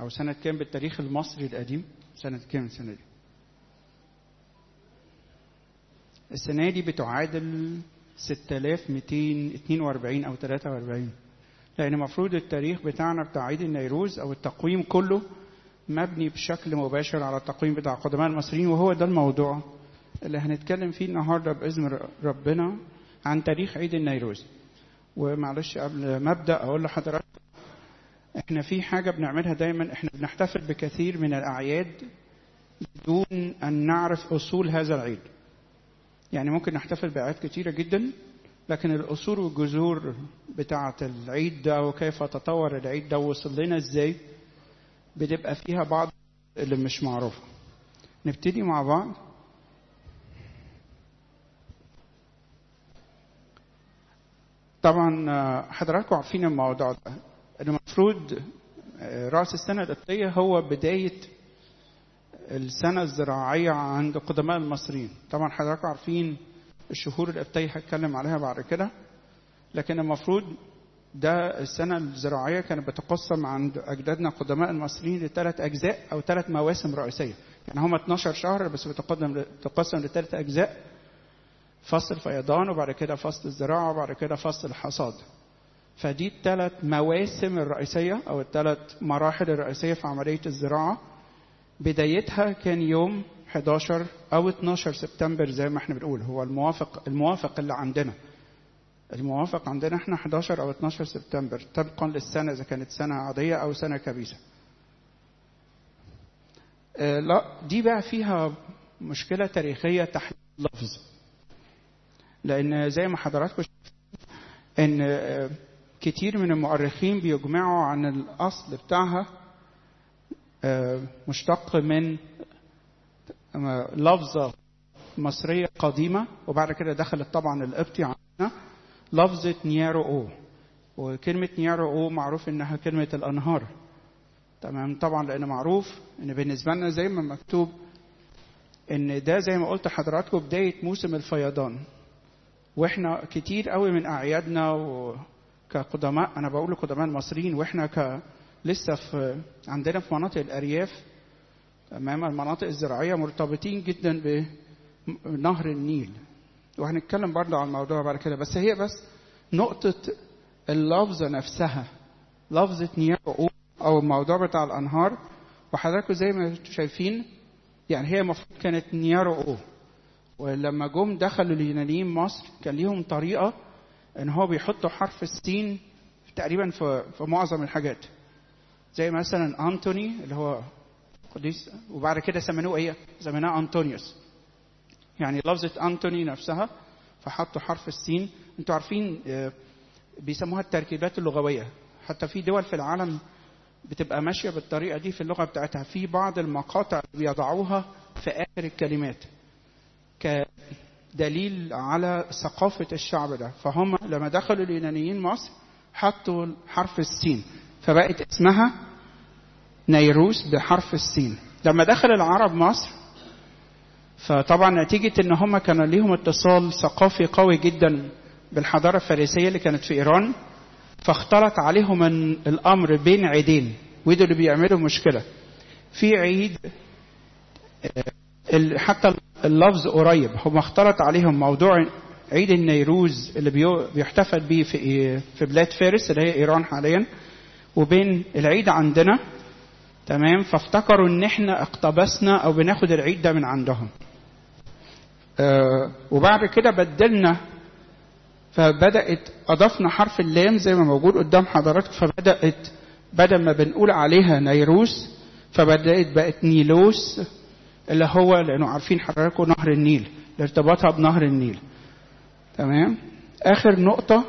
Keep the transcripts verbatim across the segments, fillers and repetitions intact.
أو سنة كام بالتاريخ المصري القديم؟ سنة كام السنة دي؟ السنة دي بتعادل ستة آلاف ومئتين واثنين وأربعين أو ثلاثة وأربعين، لأن المفروض التاريخ بتاعنا بتاع عيد النيروز أو التقويم كله مبني بشكل مباشر على التقويم بتاع قدماء المصريين، وهو ده الموضوع اللي هنتكلم فيه النهارده بإذن ربنا عن تاريخ عيد النيروز. ومعلش قبل ما أبدأ أقول لحضرتك إحنا في حاجة بنعملها دايما، إحنا بنحتفل بكثير من الأعياد بدون أن نعرف أصول هذا العيد. يعني ممكن نحتفل بأعياد كتيرة جدا، لكن الأصول والجذور بتاعة العيد ده وكيف تطور العيد ده ووصل لنا إزاي بتبقى فيها بعض اللي مش معروفة. نبتدي مع بعض. طبعا حضراتكم عارفين الموضوع ده، المفروض رأس السنة القبطية هو بداية السنة الزراعية عند قدماء المصريين. طبعا حضراتكم عارفين الشهور القبطية هتكلم عليها بعد كده، لكن المفروض ده السنة الزراعية كانت بتقسم عند أجدادنا قدماء المصريين لثلاث أجزاء أو ثلاث مواسم رئيسية. يعني هم اتناشر شهر بس بتقدم تقسم لثلاث أجزاء: فصل الفيضان، وبعد كده فصل الزراعة، وبعد كده فصل الحصاد. فدي الثلاث مواسم الرئيسية أو الثلاث مراحل الرئيسية في عملية الزراعة. بدايتها كان يوم حداشر أو اتناشر سبتمبر زي ما احنا بنقول، هو الموافق الموافق اللي عندنا الموافق عندنا احنا حداشر أو اتناشر سبتمبر طبقا للسنة إذا كانت سنة عادية أو سنة كبيسة. اه لا دي بقى فيها مشكلة تاريخية تحت اللفظ، لأن زي ما حضراتكم إن اه كتير من المؤرخين بيجمعوا عن الأصل بتاعها اه مشتق من لفظة مصرية قديمة، وبعد كده دخلت طبعا القبطي عندنا لفظة نيارو أو. وكلمة نيارو أو معروف إنها كلمة الأنهار، تمام؟ طبعا لأن معروف إن بالنسبة لنا زي ما مكتوب إن ده زي ما قلت حضراتكم بداية موسم الفيضان. وإحنا كتير قوي من أعيادنا وكقدماء، أنا بقول لقدماء المصريين، وإحنا ك لسه في عندنا في مناطق الأرياف أمام المناطق الزراعية مرتبطين جدا بنهر النيل، وهنتكلم برضه عن الموضوع بعد كده. بس هي بس نقطة اللفظة نفسها، لفظة نيارو أو الموضوع بتاع الأنهار. وحضراتكم زي ما انتم شايفين يعني هي المفروض كانت نيارو أو، ولما جم دخلوا اليونانيين مصر كان ليهم طريقة إن هو بيحطوا حرف السين تقريبا في في معظم الحاجات، زي مثلا أنتوني اللي هو قديس، وبعد كده سمنوه ايه؟ سمناه أنطونيوس. يعني لفظة أنتوني نفسها فحطوا حرف السين. انتوا عارفين بيسموها التركيبات اللغوية، حتى في دول في العالم بتبقى ماشية بالطريقة دي في اللغة بتاعتها. في بعض المقاطع بيضعوها في آخر الكلمات كدليل على ثقافة الشعب ده. فهم لما دخلوا اليونانيين مصر حطوا حرف السين، فبقت اسمها نيروز بحرف السين. لما دخل العرب مصر فطبعا نتيجة ان هم كان ليهم اتصال ثقافي قوي جدا بالحضارة الفارسية اللي كانت في ايران، فاختلط عليهم الامر بين عيدين، وده اللي بيعملوا مشكلة في عيد. حتى اللفظ قريب، هم اختلط عليهم موضوع عيد النيروز اللي بيحتفل به في في بلاد فارس اللي هي ايران حاليا، وبين العيد عندنا، تمام؟ فافتكروا ان احنا اقتبسنا او بناخد العيد ده من عندهم. آه وبعد كده بدلنا، فبدأت اضفنا حرف اللام زي ما موجود قدام حضراتكم، فبدأت بدل ما بنقول عليها نيروس فبدأت بقت نيلوس، اللي هو لانه عارفين حضراتكم نهر النيل، لارتباطها بنهر النيل، تمام؟ اخر نقطة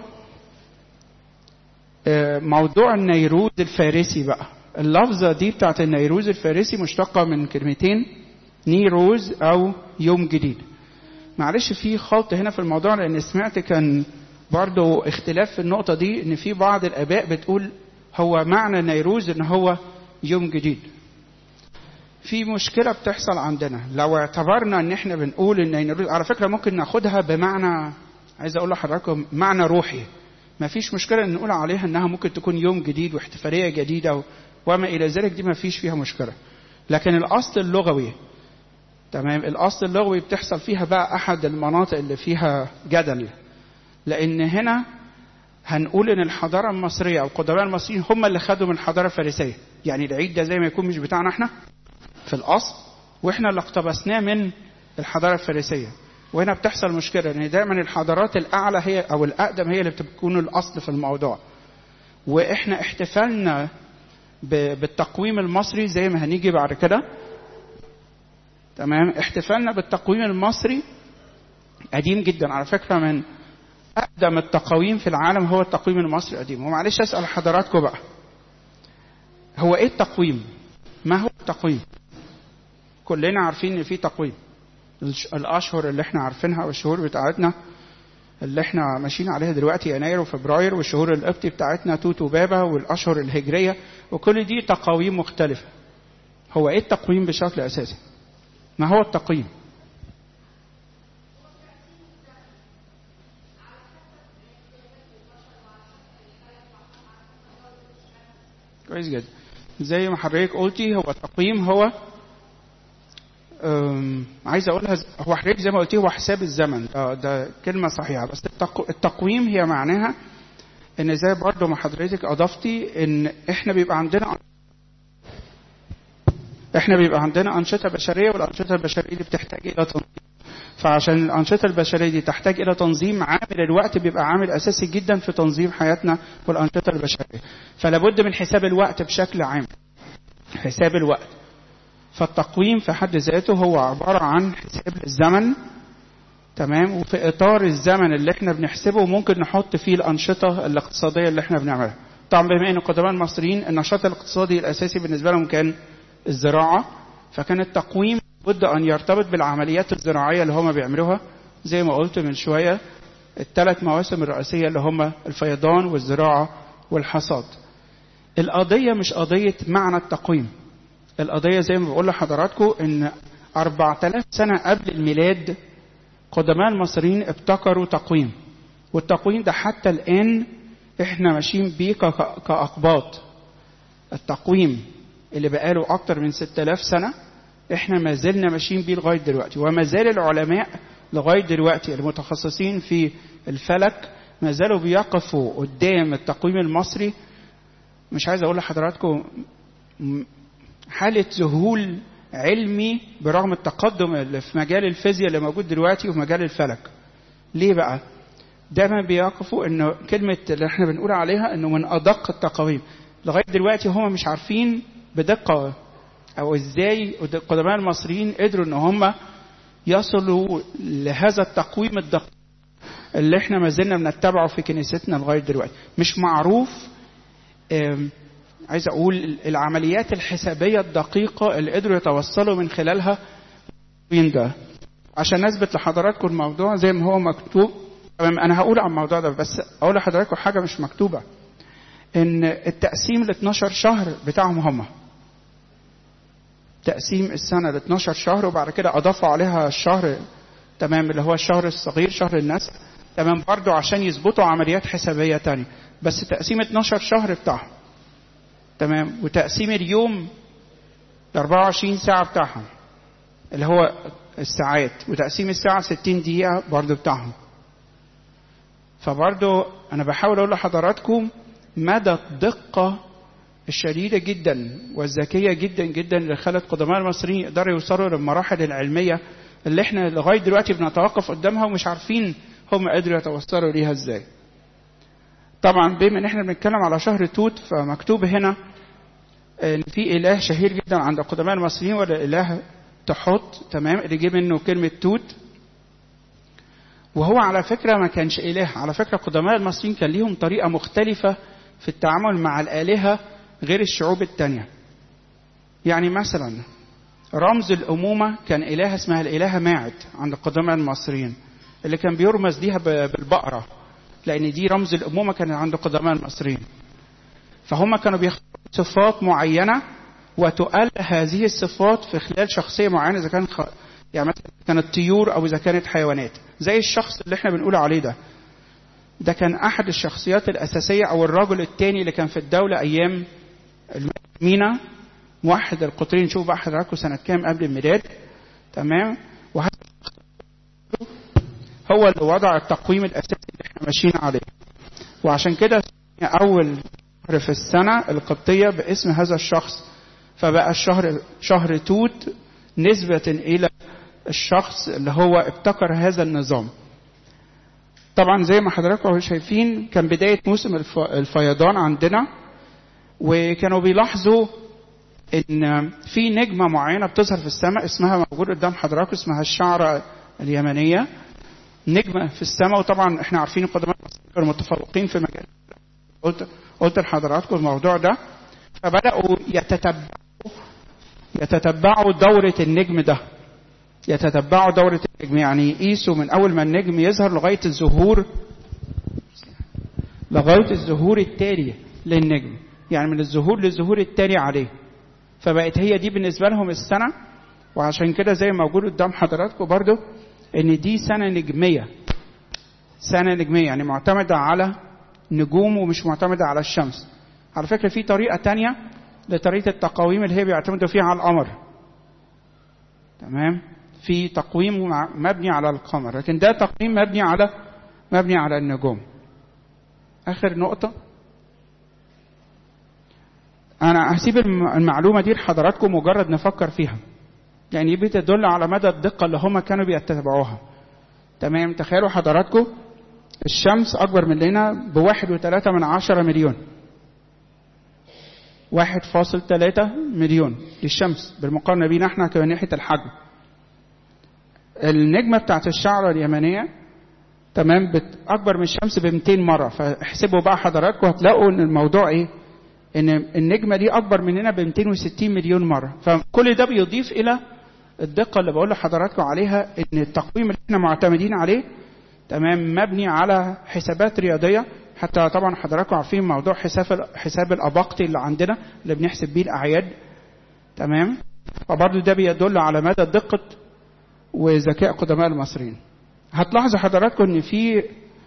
آه موضوع النيروز الفارسي بقى. اللفظة دي بتاعت النيروز الفارسي مشتقة من كلمتين نيروز أو يوم جديد. معلش في خلط هنا في الموضوع، لأن سمعت كان برضو اختلاف في النقطة دي، إن في بعض الآباء بتقول هو معنى نيروز إن هو يوم جديد. في مشكلة بتحصل عندنا لو اعتبرنا إن إحنا بنقول إن نيروز، على فكرة ممكن ناخدها بمعنى، عايز أقول لحضراتكم معنى روحي. ما فيش مشكلة إن نقول عليها إنها ممكن تكون يوم جديد واحتفالية جديدة وما الى ذلك، دي ما فيش فيها مشكله. لكن الاصل اللغوي تمام، الاصل اللغوي بتحصل فيها بقى احد المناطق اللي فيها جدل، لان هنا هنقول ان الحضاره المصريه او القدماء المصريين هم اللي خدوا من الحضاره الفارسيه. يعني العيد ده زي ما يكون مش بتاعنا احنا في الاصل، واحنا اللي اقتبسناه من الحضاره الفارسيه. وهنا بتحصل مشكله، ان دايما الحضارات الاعلى هي او الاقدم هي اللي بتكون الاصل في الموضوع. واحنا احتفلنا بالتقويم المصري زي ما هنيجي بعد كده تمام. احتفالنا بالتقويم المصري قديم جدا على فكره، من اقدم التقويم في العالم هو التقويم المصري القديم. ومعلش اسال حضراتكم بقى، هو ايه التقويم؟ ما هو التقويم؟ كلنا عارفين ان في تقويم، الاشهر اللي احنا عارفينها والشهور بتاعتنا اللي احنا ماشيين عليها دلوقتي يناير وفبراير، والشهور القبطي بتاعتنا توت وبابا، والاشهر الهجريه، وكل دي تقاويم مختلفه. هو ايه التقويم بشكل اساسي؟ ما هو التقويم؟ كويس جدا. زي ما حضرتك قلتي، هو التقويم هو عايز اقولها، هو حضرتك زي ما قلتي هو حساب الزمن. ده, ده كلمه صحيحه، بس التقويم هي معناها ان زي برضه ما حضرتك اضفتي ان احنا بيبقى عندنا احنا بيبقى عندنا انشطه بشريه، والانشطه البشريه دي بتحتاج الى تنظيم. فعشان الانشطه البشريه دي تحتاج الى تنظيم، عامل الوقت بيبقى عامل اساسي جدا في تنظيم حياتنا والانشطه البشريه. فلا بد من حساب الوقت بشكل عام، حساب الوقت. فالتقويم في حد ذاته هو عباره عن حساب الزمن تمام، وفي اطار الزمن اللي احنا بنحسبه ممكن نحط فيه الانشطه الاقتصاديه اللي احنا بنعملها. طبعا بما ان القدماء المصريين النشاط الاقتصادي الاساسي بالنسبه لهم كان الزراعه، فكان التقويم بد ان يرتبط بالعمليات الزراعيه اللي هم بيعملوها، زي ما قلت من شويه الثلاث مواسم الرئيسيه اللي هم الفيضان والزراعه والحصاد. القضيه مش قضيه معنى التقويم، القضيه زي ما بقول لحضراتكم ان أربعة آلاف سنه قبل الميلاد قدماء المصريين ابتكروا تقويم، والتقويم ده حتى الان احنا ماشيين بيه كاقباط. التقويم اللي بقاله اكتر من ستة آلاف سنه احنا ما زلنا ماشيين بيه لغايه دلوقتي، وما زال العلماء لغايه دلوقتي المتخصصين في الفلك ما زالوا بيقفوا قدام التقويم المصري. مش عايز اقول لحضراتكم حاله ذهول علمي برغم التقدم اللي في مجال الفيزياء اللي موجود دلوقتي وفي مجال الفلك. ليه بقى؟ دايما بيقفوا انه كلمه اللي احنا بنقول عليها انه من ادق التقاويم. لغايه دلوقتي هم مش عارفين بدقه او ازاي القدماء المصريين قدروا ان هم يصلوا لهذا التقويم الدقيق اللي احنا ما زلنا بنتبعه في كنيستنا لغايه دلوقتي. مش معروف عايز اقول العمليات الحسابيه الدقيقه اللي قدروا يتوصلوا من خلالها فين ده. عشان نثبت لحضراتكم الموضوع زي ما هو مكتوب، انا هقول عن الموضوع ده بس اقول لحضراتكم حاجه مش مكتوبه، ان التقسيم ل اتناشر شهر بتاعهم هم تقسيم السنه ل اتناشر شهر، وبعد كده اضافوا عليها الشهر تمام اللي هو الشهر الصغير شهر النسل تمام برضو عشان يظبطوا عمليات حسابيه تانية. بس تقسيم اتناشر شهر بتاعهم تمام، وتقسيم اليوم ل أربعة وعشرين ساعه بتاعهم اللي هو الساعات، وتقسيم الساعه ستين دقيقه برضو بتاعهم. فبرضو انا بحاول اقول لحضراتكم مدى الدقه الشديده جدا والذكيه جدا جدا اللي خلت قدماء المصريين يقدروا يوصلوا للمراحل العلميه اللي احنا لغايه دلوقتي بنتوقف قدامها ومش عارفين هم قدروا يتوصلوا ليها ازاي. طبعا بما ان احنا بنتكلم على شهر توت، فمكتوب هنا ان في اله شهير جدا عند القدماء المصريين ولا اله تحط تمام اللي جه منه كلمه توت. وهو على فكره ما كانش اله، على فكره القدماء المصريين كان ليهم طريقه مختلفه في التعامل مع الالهه غير الشعوب التانية. يعني مثلا رمز الامومه كان الهه اسمها الالهه ماعد عند القدماء المصريين اللي كان بيرمز ليها بالبقره، لان دي رمز الامومه كان عند القدماء المصريين. فهم كانوا بيختاروا صفات معينه وتؤل هذه الصفات في خلال شخصيه معينه، اذا كانت خ... يعني مثلا كانت طيور او اذا كانت حيوانات. زي الشخص اللي احنا بنقول عليه ده ده كان احد الشخصيات الاساسيه او الرجل الثاني اللي كان في الدوله ايام الملك مينا موحد القطرين. شوف بقى حضراتكم سنة كام قبل الميلاد. تمام. وهذا هو اللي وضع التقويم الأساسي اللي احنا ماشيين عليه. وعشان كده أول شهر في السنة القبطية باسم هذا الشخص، فبقى الشهر شهر توت نسبة إلى الشخص اللي هو ابتكر هذا النظام. طبعا زي ما حضراتكم شايفين كان بداية موسم الفيضان عندنا، وكانوا بيلاحظوا ان في نجمة معينة بتظهر في السماء اسمها موجود قدام حضراتكم، اسمها الشعرة اليمنية، نجمة في السماء. وطبعا احنا عارفين القدماء كانوا متفوقين في مجال، قلت قلت لحضراتكم الموضوع ده. فبدأوا يتتبعوا يتتبعوا دورة النجم ده، يتتبعوا دورة النجم، يعني يقيسوا من أول ما النجم يظهر لغاية الظهور لغاية الظهور التالي للنجم، يعني من الظهور للظهور التالي عليه. فبقت هي دي بالنسبة لهم السنة. وعشان كده زي ما موجود قدام حضراتكم برضو ان دي سنة نجمية، سنة نجمية يعني معتمدة على نجوم ومش معتمدة على الشمس. على فكرة في طريقة تانية لطريقة التقويم اللي هي بيعتمدوا فيها على القمر. تمام. في تقويم مبني على القمر، لكن ده تقويم مبني على مبني على النجوم. آخر نقطة، أنا هسيب المعلومة دي لحضراتكم مجرد نفكر فيها، يعني بتدل على مدى الدقة اللي هم كانوا بيتبعوها. تمام. تخيلوا حضراتكم الشمس أكبر مننا بواحد وثلاثة من عشرة مليون، واحد فاصل ثلاثة مليون للشمس بالمقارنة بينا احنا كمان ناحية الحجم. النجمة بتاعت الشعرة اليمنية تمام أكبر من الشمس ب مئتين مرة. فاحسبوا بقى حضراتكم هتلاقوا ان الموضوع ايه، ان النجمة دي اكبر مننا ب مئتين وستين مليون مرة. فكل ده بيضيف الى الدقة اللي بقول لحضراتكم عليها، ان التقويم اللي احنا معتمدين عليه تمام مبني على حسابات رياضية. حتى طبعا حضراتكم عارفين موضوع حساب حساب الأباقطي اللي عندنا اللي بنحسب بيه الأعياد. تمام. فبرضه ده بيدل على مدى دقة وذكاء قدماء المصريين. هتلاحظوا حضراتكم ان في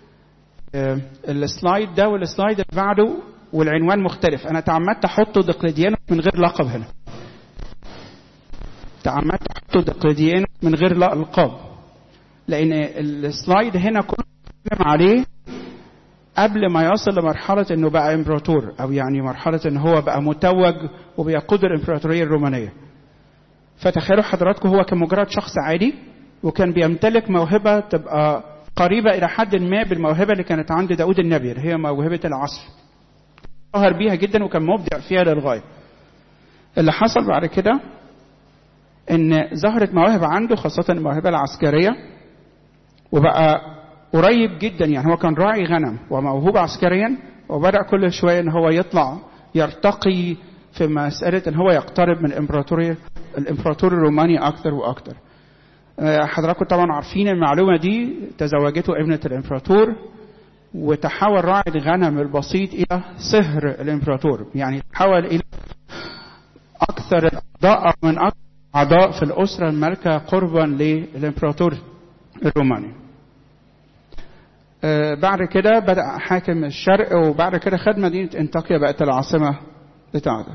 السلايد ده والسلايد اللي بعده والعنوان مختلف. انا تعمدت احطه دقلديانوس من غير لقب هنا، تعمدت احطه دقلديانوس من غير لقب، لان السلايد هنا كله بيتكلم عليه قبل ما يصل لمرحلة انه بقى امبراطور، او يعني مرحلة ان هو بقى متوج وبيقود الامبراطورية الرومانية. فتخيلوا حضراتكم هو كان مجرد شخص عادي، وكان بيمتلك موهبة تبقى قريبة الى حد ما بالموهبة اللي كانت عند داود النبي، اللي هي موهبة العصر. ظهر بيها جدا وكان مبدع فيها للغاية. اللي حصل بعد كده ان ظهرت مواهب عنده، خاصة الموهبة العسكرية، وبقى قريب جدا. يعني هو كان راعي غنم وموهوب عسكريا، وبدأ كل شوية ان هو يطلع يرتقي في مسألة ان هو يقترب من الامبراطورية الامبراطور الروماني اكتر واكتر. حضراتكم طبعا عارفين المعلومة دي، تزوجته ابنة الامبراطور، وتحول راعي الغنم البسيط الى صهر الامبراطور، يعني تحول الى اكثر الاعضاء من اكثر اعضاء في الاسرة المالكة قربا للامبراطور الروماني. بعد كده بدأ حاكم الشرق، وبعد كده خد مدينة انطاكيا بقت العاصمة بتاعته.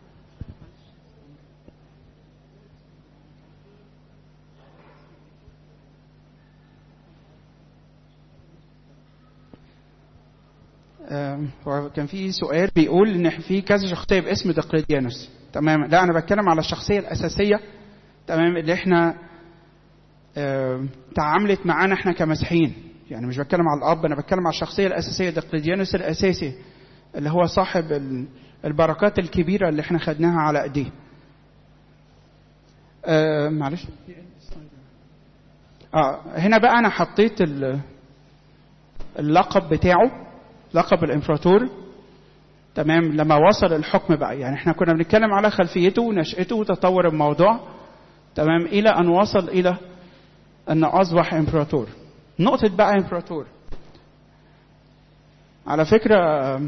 كان في سؤال بيقول ان في كذا شخصية باسم دقلديانوس. تمام. لا انا بتكلم على الشخصية الاساسية تمام اللي احنا تعاملت معانا احنا كمسيحيين، يعني مش بتكلم على الاب، انا بتكلم على الشخصية الاساسية دقلديانوس الاساسي اللي هو صاحب البركات الكبيرة اللي احنا خدناها على ايديه. أه معلش اه هنا بقى انا حطيت اللقب بتاعه، لقب الامبراطور. تمام. لما وصل الحكم بقى، يعني احنا كنا بنتكلم على خلفيته ونشأته وتطور الموضوع تمام الى ان وصل الى ان اصبح امبراطور. نقطة بقى امبراطور، على فكرة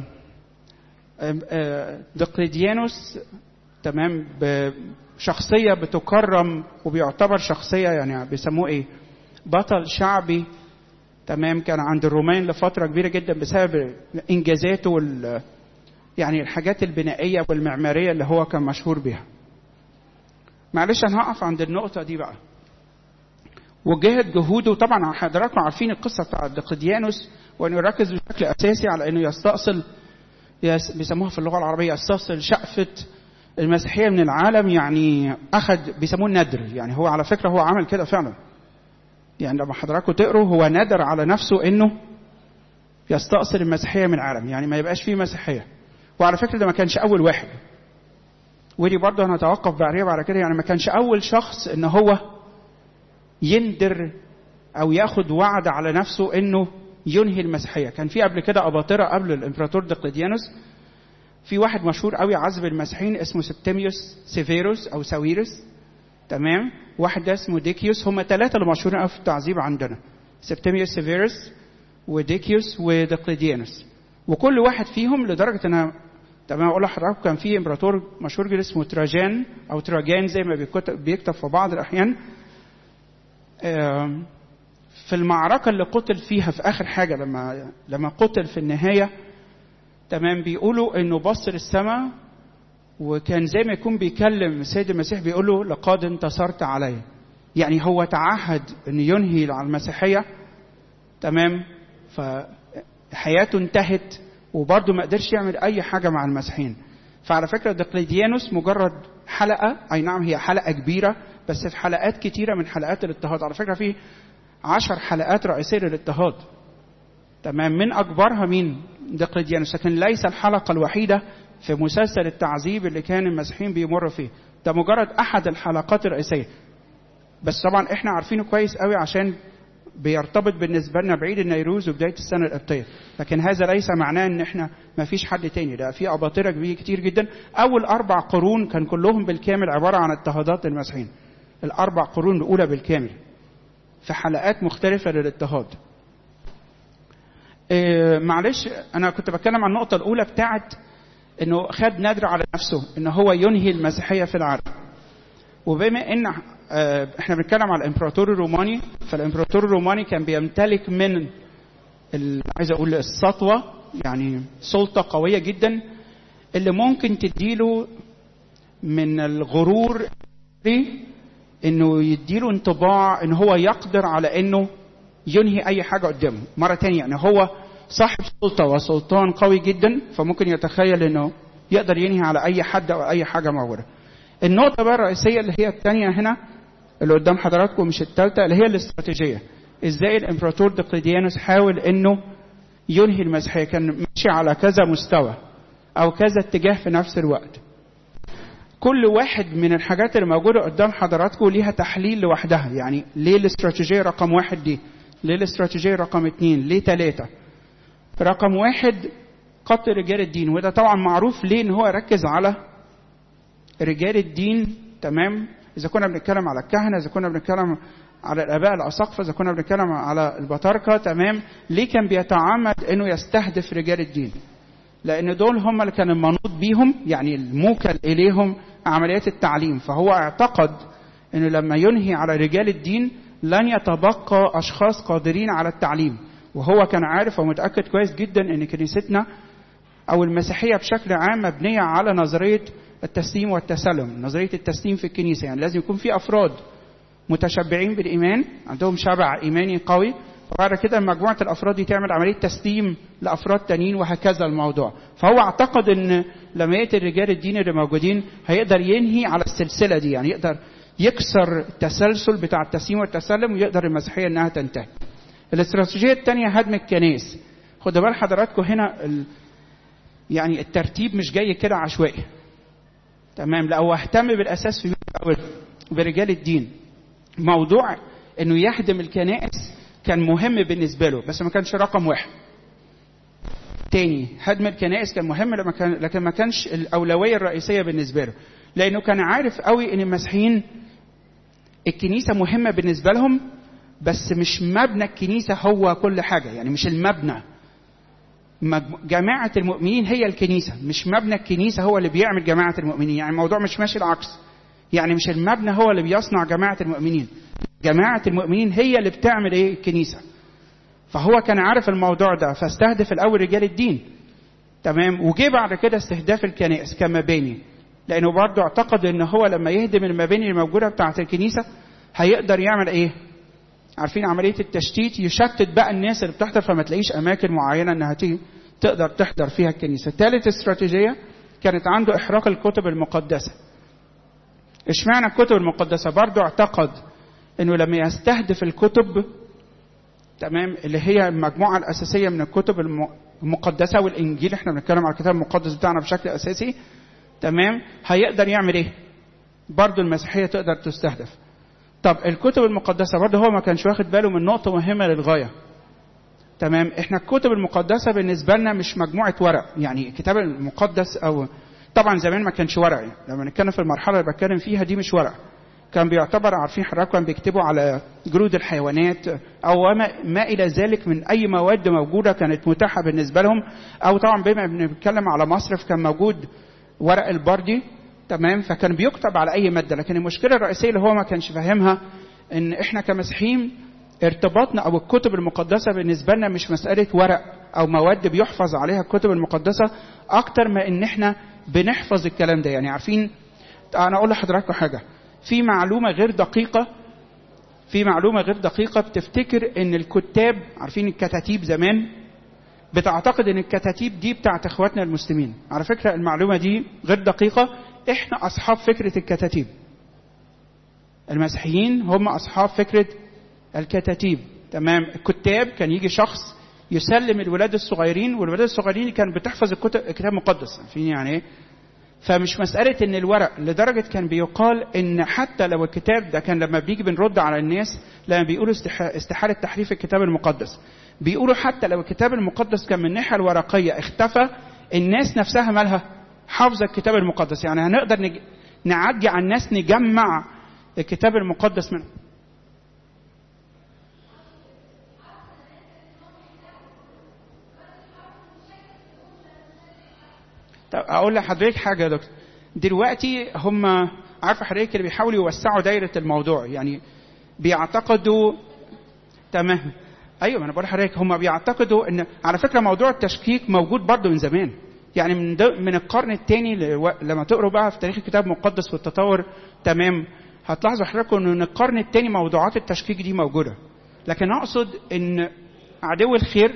دقلديانوس تمام بشخصية بتكرم وبيعتبر شخصية يعني بيسموه ايه، بطل شعبي. تمام. كان عند الرومان لفترة كبيرة جدا بسبب انجازاته وال يعني الحاجات البنائية والمعمارية اللي هو كان مشهور بها. معلش أنا هقف عند النقطة دي بقى. وجهت جهوده، طبعا حضراتكم عارفين القصة بتاع دقلديانوس، وأنه يركز بشكل أساسي على أنه يستأصل، بيسموها في اللغة العربية يستأصل شقفة المسيحية من العالم. يعني أخذ بيسموه الندر، يعني هو على فكرة هو عمل كده فعلا. يعني لما حضراتكم تقروا هو ندر على نفسه أنه يستأصل المسيحية من العالم، يعني ما يبقاش فيه مسيحية. وعلى فكرة ده ما كانش أول واحد، ودي برضه أنا أتوقف بعدها بعد كده، يعني ما كانش أول شخص إن هو يندر أو ياخد وعد على نفسه إنه ينهي المسيحية. كان في قبل كده أباطرة قبل الإمبراطور دقلديانوس. في واحد مشهور قوي عذب المسيحيين اسمه سبتيميوس سيفيروس أو ساويرس، تمام. واحد ده اسمه ديكيوس. هم ثلاثة اللي مشهورين قوي في التعذيب عندنا، سبتيميوس سيفيروس وديكيوس ودقلديانوس. وكل واحد فيهم لدرجة أنا تمام أقول لحضراتكم كان في إمبراطور مشهور جدا اسمه تراجان أو تراجان زي ما بيكتب في بعض الأحيان. في المعركة اللي قتل فيها في آخر حاجة، لما لما قتل في النهاية، تمام، بيقولوا إنه بص للسماء وكان زي ما يكون بيكلم السيد المسيح بيقول له لقد انتصرت علي. يعني هو تعهد إنه ينهي على المسيحية، تمام. فحياته انتهت وبرضه ما قدرش يعمل أي حاجة مع المسيحيين. فعلى فكرة دقلديانوس مجرد حلقة، أي نعم هي حلقة كبيرة، بس في حلقات كتيرة من حلقات الاضطهاد. على فكرة في عشر حلقات رئيسية للاضطهاد، تمام، من أكبرها مين؟ دقلديانوس. لكن ليس الحلقة الوحيدة في مسلسل التعذيب اللي كان المسيحيين بيمر فيه، ده مجرد أحد الحلقات الرئيسية. بس طبعا احنا عارفينه كويس قوي عشان بيرتبط بالنسبة لنا بعيد النيروز وبداية السنة القبطية. لكن هذا ليس معناه ان احنا ما فيش حد تاني، ده في أباطرة كبيرة كتير جدا. أول أربع قرون كان كلهم بالكامل عبارة عن اضطهادات للمسيحيين، الأربع قرون الأولى بالكامل في حلقات مختلفة للاضطهاد. إيه معلش أنا كنت بتكلم عن النقطة الأولى بتاعت إنه خد ندر على نفسه إن هو ينهي المسيحية في العالم. وبما إن إحنا بنتكلم على الإمبراطور الروماني، فالإمبراطور الروماني كان بيمتلك من عايز أقول السطوة، يعني سلطة قوية جدا اللي ممكن تديله من الغرور إنه يديله انطباع إن هو يقدر على إنه ينهي أي حاجة قدامه. مرة تانية يعني هو صاحب سلطة وسلطان قوي جدا، فممكن يتخيل إنه يقدر ينهي على أي حد أو أي حاجة موجودة. النقطة بقى الرئيسية اللي هي الثانية هنا اللي قدام حضراتكم مش الثالثة، اللي هي الاستراتيجية. إزاي الإمبراطور دقلديانوس حاول إنه ينهي المسيحية. كان ماشي على كذا مستوى أو كذا اتجاه في نفس الوقت. كل واحد من الحاجات اللي موجودة قدام حضراتكم ليها تحليل لوحدها. يعني ليه الاستراتيجية رقم واحد دي؟ ليه الاستراتيجية رقم اتنين؟ ليه تلاتة؟ رقم واحد قتل رجال الدين، وده طبعا معروف ليه ان هو ركز على رجال الدين، تمام. اذا كنا بنتكلم على الكهنة، اذا كنا بنتكلم على الاباء الاساقفة، اذا كنا بنتكلم على البطاركة، تمام. ليه كان بيتعمد انه يستهدف رجال الدين؟ لان دول هم اللي كان المنوط بيهم، يعني الموكل اليهم عمليات التعليم. فهو اعتقد انه لما ينهي على رجال الدين لن يتبقى اشخاص قادرين على التعليم. وهو كان عارف ومتأكد كويس جدا ان كنيستنا او المسيحية بشكل عام مبنية على نظرية التسليم والتسلم. نظرية التسليم في الكنيسة يعني لازم يكون في افراد متشبعين بالايمان، عندهم شبع ايماني قوي، وبعد كده مجموعة الافراد دي تعمل عملية تسليم لافراد تانيين، وهكذا الموضوع. فهو اعتقد ان لما يقتل رجال الدين اللي موجودين هيقدر ينهي على السلسلة دي، يعني يقدر يكسر التسلسل بتاع التسليم والتسلم ويقدر المسيحية انها تنتهي. الاستراتيجية الثانية هدم الكنائس. خدوا بال حضراتكم هنا ال... يعني الترتيب مش جاي كده عشوائي، تمام. لا هو اهتم بالاساس في برجال الدين. موضوع انه يهدم الكنائس كان مهم بالنسبة له، بس ما كانش رقم واحد. تاني هدم الكنائس كان مهم لما كان، لكن ما كانش الأولوية الرئيسية بالنسبة له، لأنه كان عارف قوي ان المسيحيين الكنيسة مهمة بالنسبة لهم، بس مش مبنى الكنيسة هو كل حاجة. يعني مش المبنى، جماعة المؤمنين هي الكنيسة، مش مبنى الكنيسة هو اللي بيعمل جماعة المؤمنين. يعني الموضوع مش ماشي العكس، يعني مش المبنى هو اللي بيصنع جماعة المؤمنين، جماعة المؤمنين هي اللي بتعمل ايه؟ الكنيسة. فهو كان عارف الموضوع ده، فاستهدف الأول رجال الدين. تمام. وجي بعد كده استهداف الكنائس كمباني، لانه برضه اعتقد ان هو لما يهدم المباني الموجوده بتاعه الكنيسه هيقدر يعمل ايه؟ عارفين عمليه التشتيت، يشتت بقى الناس اللي بتحضر، فما تلاقيش اماكن معينه انها تيجي تقدر تحضر فيها الكنيسه. ثالث استراتيجيه كانت عنده احراق الكتب المقدسه. اشمعنى الكتب المقدسه؟ برضه اعتقد انه لما يستهدف الكتب، تمام، اللي هي المجموعه الاساسيه من الكتب المقدسه والانجيل، احنا بنتكلم على الكتاب المقدس بتاعنا بشكل اساسي، تمام، هيقدر يعمل ايه؟ برضه المسيحيه تقدر تستهدف. طب الكتب المقدسه برضه هو ما كانش واخد باله من نقطه مهمه للغايه، تمام. احنا الكتب المقدسه بالنسبه لنا مش مجموعه ورق، يعني الكتاب المقدس او طبعا زمان ما كانش ورق، يعني لما نتكلم في المرحله اللي بتكلم فيها دي مش ورق، كان بيعتبر، عارفين حضراتكم، كان بيكتبوا على جلود الحيوانات او ما, ما الى ذلك من اي مواد موجوده كانت متاحه بالنسبه لهم. او طبعا بما بنتكلم على مصر كان موجود ورق البردي، تمام، فكان بيكتب على اي ماده. لكن المشكله الرئيسيه اللي هو ما كانش فاهمها ان احنا كمسيحيين ارتباطنا او الكتب المقدسه بالنسبه لنا مش مساله ورق او مواد بيحفظ عليها الكتب المقدسه، اكتر ما ان احنا بنحفظ الكلام ده. يعني عارفين، انا اقول لحضراتكم حاجه، في معلومه غير دقيقه في معلومه غير دقيقه بتفتكر ان الكتاب، عارفين الكتاتيب زمان، بتعتقد ان الكتاتيب دي بتاعت اخواتنا المسلمين. على فكره المعلومه دي غير دقيقه، احنا اصحاب فكره الكتاتيب. المسيحيين هم اصحاب فكره الكتاتيب، تمام. الكتاب كان يجي شخص يسلم الولاد الصغيرين، والولاد الصغيرين كان بتحفظ الكتاب الكتاب المقدس، عارفين يعني ايه؟ فمش مساله ان الورق، لدرجه كان بيقال ان حتى لو الكتاب ده كان لما بيجي بنرد على الناس لما بيقولوا استحاله تحريف الكتاب المقدس، بيقولوا حتى لو الكتاب المقدس كان من الناحيه الورقيه اختفى، الناس نفسها مالها حافظه الكتاب المقدس. يعني هنقدر نج... نعدي على الناس نجمع الكتاب المقدس من طب اقول لحضرتك حاجه يا دكتور، دلوقتي هم عارفه حضرتك اللي بيحاولوا يوسعوا دايره الموضوع، يعني بيعتقدوا، تمام، ايوه ما انا بقول لحضرتك هم بيعتقدوا ان، على فكره موضوع التشكيك موجود برضه من زمان، يعني من من القرن الثاني لما تقروا بقى في تاريخ الكتاب المقدس والتطور، تمام، هتلاحظوا حضراتكم ان من القرن الثاني موضوعات التشكيك دي موجوده. لكن اقصد ان عدو الخير،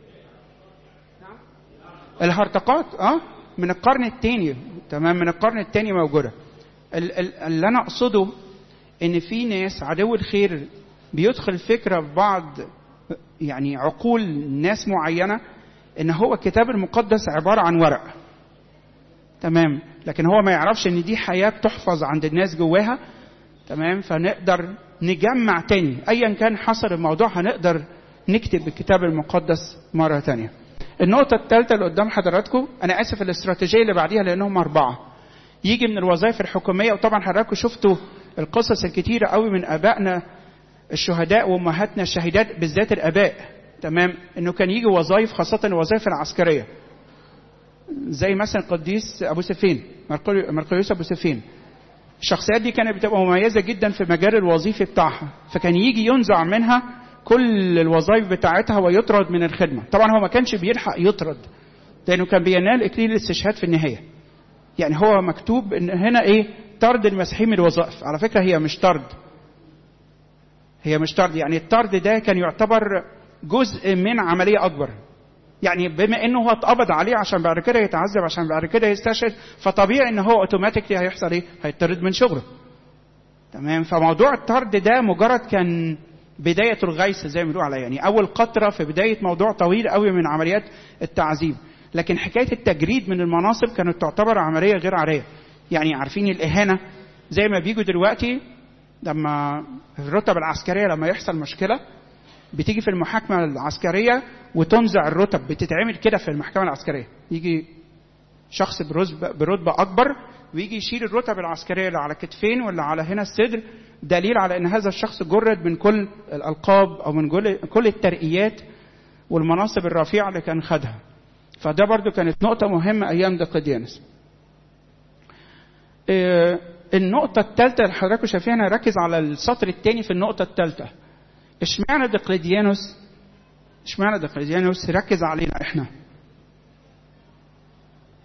الهرطقات، اه من القرن الثاني، تمام، من القرن الثاني موجوده. اللي انا اقصده ان في ناس عدو الخير بيدخل فكره في بعض يعني عقول ناس معينه ان هو الكتاب المقدس عباره عن ورق، تمام، لكن هو ما يعرفش ان دي حياه تحفظ عند الناس جواها، تمام. فنقدر نجمع تاني ايا كان حصل الموضوع، هنقدر نكتب الكتاب المقدس مره تانيه. النقطه الثالثه اللي قدام حضراتكم، انا اسف الاستراتيجيه اللي بعديها لانهم اربعه، يجي من الوظائف الحكوميه. وطبعا حضراتكم شفتوا القصص الكتيره قوي من ابائنا الشهداء وامهاتنا الشهيدات، بالذات الاباء، تمام، انه كان يجي وظائف، خاصه الوظائف العسكريه، زي مثلا قديس ابو سفين، مرقيوس ابو سفين. الشخصيات دي كانت بتبقى مميزه جدا في المجال الوظيفي بتاعها، فكان يجي ينزع منها كل الوظائف بتاعتها ويطرد من الخدمه. طبعا هو ما كانش بيلحق يطرد لانه كان بينال اكليل الاستشهاد في النهايه. يعني هو مكتوب ان هنا ايه؟ طرد المسيحيين من الوظائف. على فكره هي مش طرد، هي مش طرد، يعني الطرد ده كان يعتبر جزء من عمليه اكبر. يعني بما انه هو اتقبض عليه عشان بعد كده يتعذب، عشان بعد كده يستشهد، فطبيعي ان هو اوتوماتيكلي هيحصل ايه؟ هيطرد من شغله، تمام. فموضوع الطرد ده مجرد كان بدايه الغيث زي ما بيقولوا عليها، يعني اول قطره في بدايه موضوع طويل قوي من عمليات التعذيب. لكن حكايه التجريد من المناصب كانت تعتبر عمليه غير عاديه. يعني عارفين الاهانه زي ما بيجوا دلوقتي لما الرتب العسكريه لما يحصل مشكله بتيجي في المحاكمه العسكريه وتنزع الرتب، بتتعمل كده في المحكمه العسكريه، يجي شخص برتبه برتبه اكبر ويجي يشيل الرتب العسكريه اللي على كتفين ولا على هنا الصدر، دليل على ان هذا الشخص جرد من كل الالقاب او من كل الترقيات والمناصب الرفيعه اللي كان خدها. فده برضو كانت نقطه مهمه ايام دقلديانوس. النقطه الثالثه اللي حضراتكم شايفينها، ركز على السطر الثاني في النقطه الثالثه. اشمعنى دقلديانوس اشمعنى دقلديانوس ركز علينا احنا؟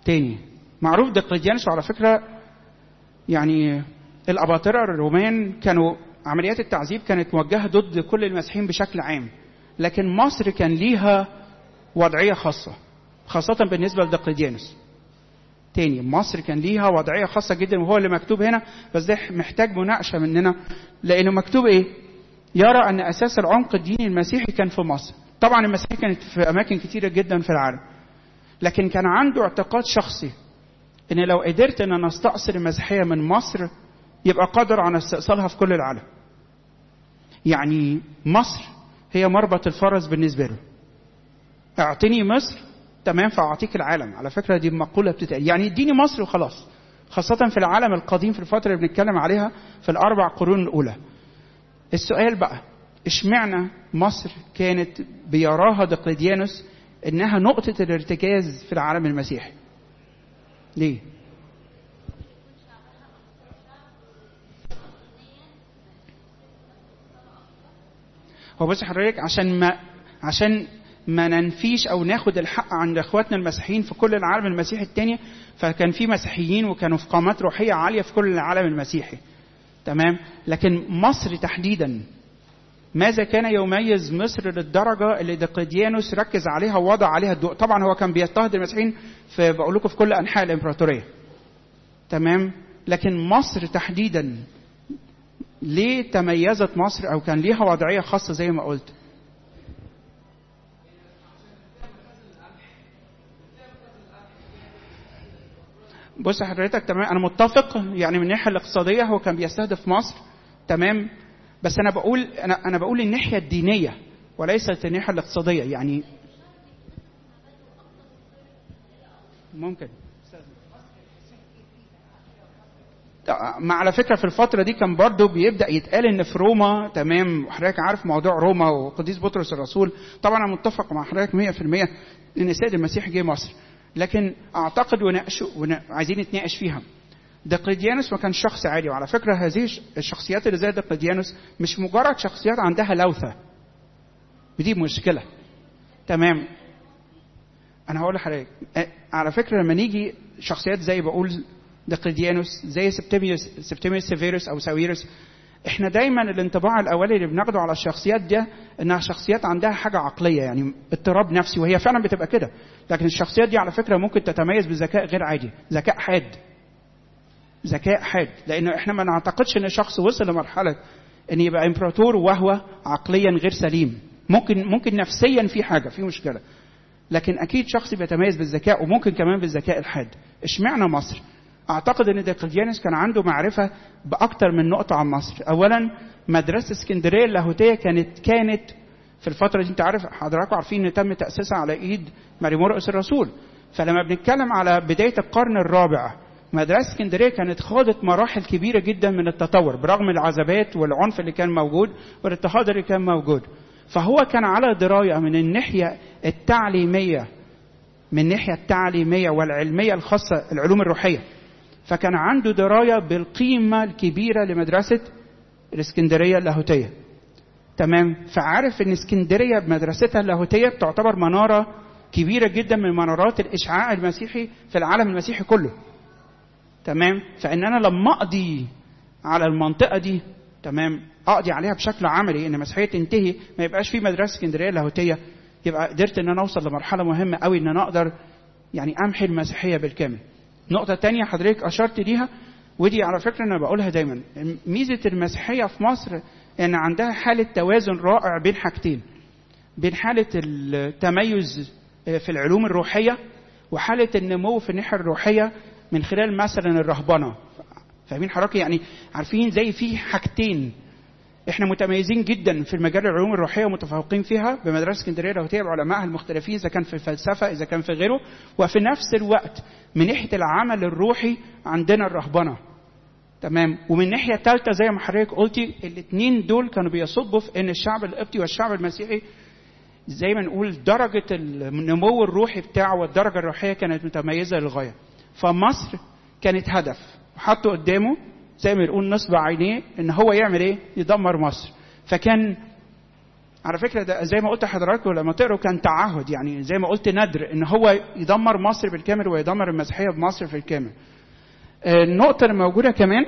تاني معروف دقلديانوس، وعلى فكرة يعني الأباطرة الرومان كانوا عمليات التعذيب كانت موجهة ضد كل المسيحيين بشكل عام، لكن مصر كان ليها وضعية خاصة خاصة بالنسبة لدقلديانوس. تاني مصر كان ليها وضعية خاصة جدا، وهو اللي مكتوب هنا، بس ده محتاج مناقشة مننا، لأنه مكتوب إيه؟ يرى أن أساس العمق الديني المسيحي كان في مصر. طبعا المسيحية كانت في أماكن كتيرة جدا في العالم، لكن كان عنده اعتقاد شخصي إن لو قدرت أن أنا أستأصل المسيحية من مصر يبقى قادر على استئصالها في كل العالم. يعني مصر هي مربط الفرس بالنسبة له. اعطيني مصر تمام فأعطيك العالم. على فكرة دي مقولة بتتقال، يعني اديني مصر وخلاص، خاصة في العالم القديم في الفترة اللي بنتكلم عليها في الأربع قرون الأولى. السؤال بقى، اشمعنى مصر كانت بيراها دقلديانوس إنها نقطة الارتكاز في العالم المسيحي؟ ليه؟ هو بص حضرتك، عشان ما عشان ما ننفيش او ناخد الحق عند اخواتنا المسيحيين في كل العالم المسيحي التاني، فكان في مسيحيين وكانوا في قامات روحيه عاليه في كل العالم المسيحي تمام. لكن مصر تحديدا، ماذا كان يميز مصر للدرجه اللي دقلديانوس ركز عليها ووضع عليها الضوء؟ طبعا هو كان بيضطهد المسيحيين في بقول لكم في كل انحاء الامبراطوريه تمام، لكن مصر تحديدا ليه تميزت مصر او كان ليها وضعيه خاصه زي ما قلت؟ بص حضرتك تمام، انا متفق يعني من الناحيه الاقتصاديه هو كان بيستهدف مصر تمام، بس انا بقول انا انا بقول الناحيه الدينيه وليست الناحيه الاقتصاديه. يعني ممكن ما على فكره في الفتره دي كان برضه بيبدا يتقال ان في روما تمام، وحضرتك عارف موضوع روما وقديس بطرس الرسول. طبعا انا متفق مع حضرتك مية في المية ان السيد المسيح جه مصر، لكن اعتقد وناقش وعايزين نتناقش فيها. دقلديانوس ما كان شخص عادي، وعلى فكره هذه الشخصيات اللي زي دقلديانوس مش مجرد شخصيات عندها لوثه، ودي مشكله تمام. انا هقول لحضرتك على فكره لما نيجي شخصيات زي بقول دقلديانوس زي سبتيميوس سبتيميوس سيفيروس او ساويروس، احنا دايما الانطباع الاولي اللي بناخده على الشخصيات دي انها شخصيات عندها حاجه عقليه، يعني اضطراب نفسي، وهي فعلا بتبقى كده. لكن الشخصيات دي على فكره ممكن تتميز بذكاء غير عادي، ذكاء حاد، ذكاء حاد، لانه احنا ما نعتقدش ان شخص وصل لمرحله ان يبقى امبراطور وهو عقليا غير سليم. ممكن ممكن نفسيا في حاجه في مشكله، لكن اكيد شخص بيتميز بالذكاء وممكن كمان بالذكاء الحاد. اشمعنى مصر؟ اعتقد ان دقلديانوس كان عنده معرفه باكثر من نقطه عن مصر. اولا مدرسه اسكندريه اللاهوتيه كانت كانت في الفتره دي، انت عارف حضراتكم عارفين ان تم تاسيسها على ايد ماري مرقس الرسول. فلما بنتكلم على بدايه القرن الرابع، مدرسه اسكندريه كانت خاضت مراحل كبيره جدا من التطور برغم العذابات والعنف اللي كان موجود والاضطهاد اللي كان موجود. فهو كان على درايه من الناحيه التعليميه من الناحيه التعليميه والعلميه الخاصه العلوم الروحيه، فكان عنده درايه بالقيمه الكبيره لمدرسه الاسكندريه اللاهوتيه تمام. فعارف ان اسكندريه بمدرستها اللاهوتيه بتعتبر مناره كبيره جدا من منارات الاشعاع المسيحي في العالم المسيحي كله تمام. فان انا لما اقضي على المنطقه دي تمام، اقضي عليها بشكل عملي ان المسيحيه تنتهي، ما يبقاش في مدرسه اسكندريه لاهوتيه، يبقى قدرت ان انا اوصل لمرحله مهمه قوي ان انا اقدر يعني امحي المسيحيه بالكامل. نقطه تانية حضرتك اشرت ليها، ودي على فكره انا بقولها دايما، ميزه المسيحيه في مصر ان عندها حاله توازن رائع بين حاجتين، بين حاله التميز في العلوم الروحيه وحاله النمو في الناحيه الروحيه من خلال مثلا الرهبنه. فاهمين حضرتك؟ يعني عارفين زي في حاجتين احنا متميزين جدا في المجال العلوم الروحيه ومتفوقين فيها بمدرسه اسكندريه اللاهوتيه بعلمائها المختلفين، اذا كان في الفلسفه اذا كان في غيره، وفي نفس الوقت من ناحيه العمل الروحي عندنا الرهبنه تمام. ومن الناحيه الثالثه زي ما حضرتك قلتي، الاثنين دول كانوا بيصبوا في ان الشعب القبطي والشعب المسيحي زي ما نقول درجه النمو الروحي بتاعه والدرجه الروحيه كانت متميزه للغايه. فمصر كانت هدف وحطوا قدامه زي ما نقول نصب عينيه ان هو يعمل ايه؟ يدمر مصر. فكان على فكرة ده زي ما قلت لحضراتكم لما تقروا كان تعهد، يعني زي ما قلت ندر ان هو يدمر مصر بالكامل ويدمر المسيحية بمصر في الكامل. النقطة اللي موجودة كمان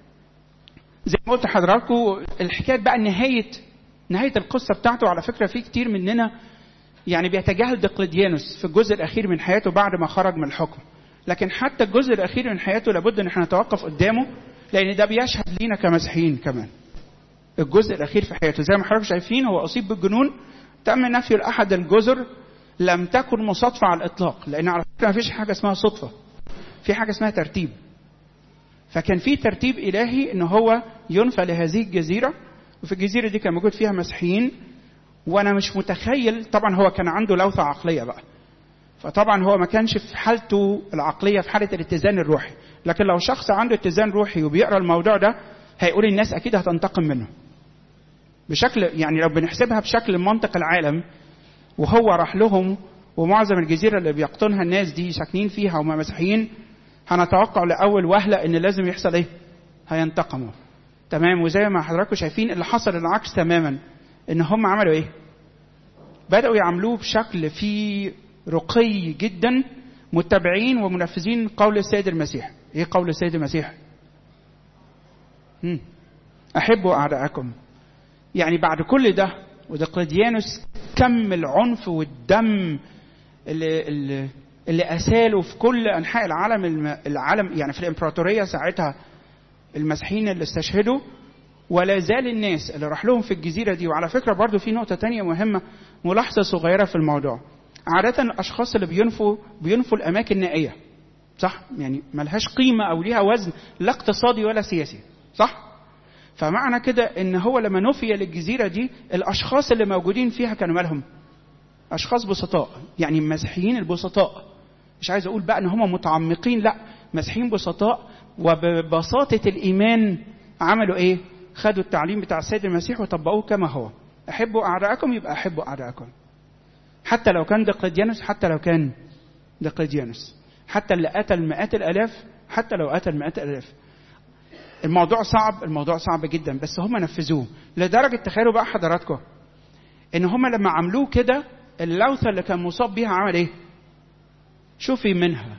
زي ما قلت لحضراتكم الحكاية بقى نهاية نهاية القصة بتاعته. على فكرة في كتير مننا يعني بيتجاهل دقلديانوس في الجزء الأخير من حياته بعد ما خرج من الحكم، لكن حتى الجزء الأخير من حياته لابد ان احنا نتوقف قدامه، لأن ده بيشهد لينا كمسيحيين كمان. الجزء الأخير في حياته زي ما حضراتكم شايفين هو أصيب بالجنون، تم نفي لأحد الجزر، لم تكن مصادفة على الإطلاق، لأن على فكرة ما فيش حاجة اسمها صدفة، في حاجة اسمها ترتيب. فكان في ترتيب إلهي إن هو ينفى لهذه الجزيرة، وفي الجزيرة دي كان موجود فيها مسيحيين. وأنا مش متخيل، طبعا هو كان عنده لوثة عقلية بقى، فطبعا هو ما كانش في حالته العقلية في حالة الاتزان الروحي، لكن لو شخص عنده اتزان روحي وبيقرأ الموضوع ده هيقول الناس أكيد هتنتقم منه بشكل، يعني لو بنحسبها بشكل منطق العالم، وهو راح لهم ومعظم الجزيرة اللي بيقطنها الناس دي ساكنين فيها وما مسيحيين، هنتوقع لأول وهلة إن لازم يحصل إيه؟ هينتقموا. تمام. وزي ما حضراتكم شايفين اللي حصل العكس تماما، إن هم عملوا إيه؟ بدأوا يعملوه بشكل فيه رقي جدا، متبعين ومنفذين قول السيد المسيح. إيه قول السيد المسيح؟ هم. أحبوا أعداءكم. يعني بعد كل ده ودقلديانوس كم العنف والدم اللي, اللي, اللي أساله في كل أنحاء العالم العالم يعني في الإمبراطورية ساعتها المسيحيين اللي استشهدوا، ولا زال الناس اللي راح لهم في الجزيرة دي. وعلى فكرة برضو في نقطة تانية مهمة، ملاحظة صغيرة في الموضوع. عادة الأشخاص اللي بينفوا بينفوا الأماكن النائية، صح؟ يعني ملهاش قيمة أو ليها وزن لا اقتصادي ولا سياسي، صح؟ فمعنى كده ان هو لما نفي للجزيرة دي الاشخاص اللي موجودين فيها كانوا مالهم؟ اشخاص بسطاء، يعني المسيحيين البسطاء. مش عايز اقول بقى ان هم متعمقين، لا، مسيحيين بسطاء وببساطة الايمان عملوا ايه؟ خدوا التعليم بتاع السيد المسيح وطبقوه كما هو. احبوا اعداءكم، يبقى احبوا اعداءكم. حتى لو كان دقلديانوس، حتى لو كان دقلديانوس، حتى اللي قتل مئات الالاف، حتى لو قتل مئات الالاف. الموضوع صعب، الموضوع صعب جدا، بس هم نفذوه. لدرجة تخيلوا بقى حضراتكم ان هم لما عملوه كده اللوثة اللي كان مصاب بيها عمل ايه؟ شوفي منها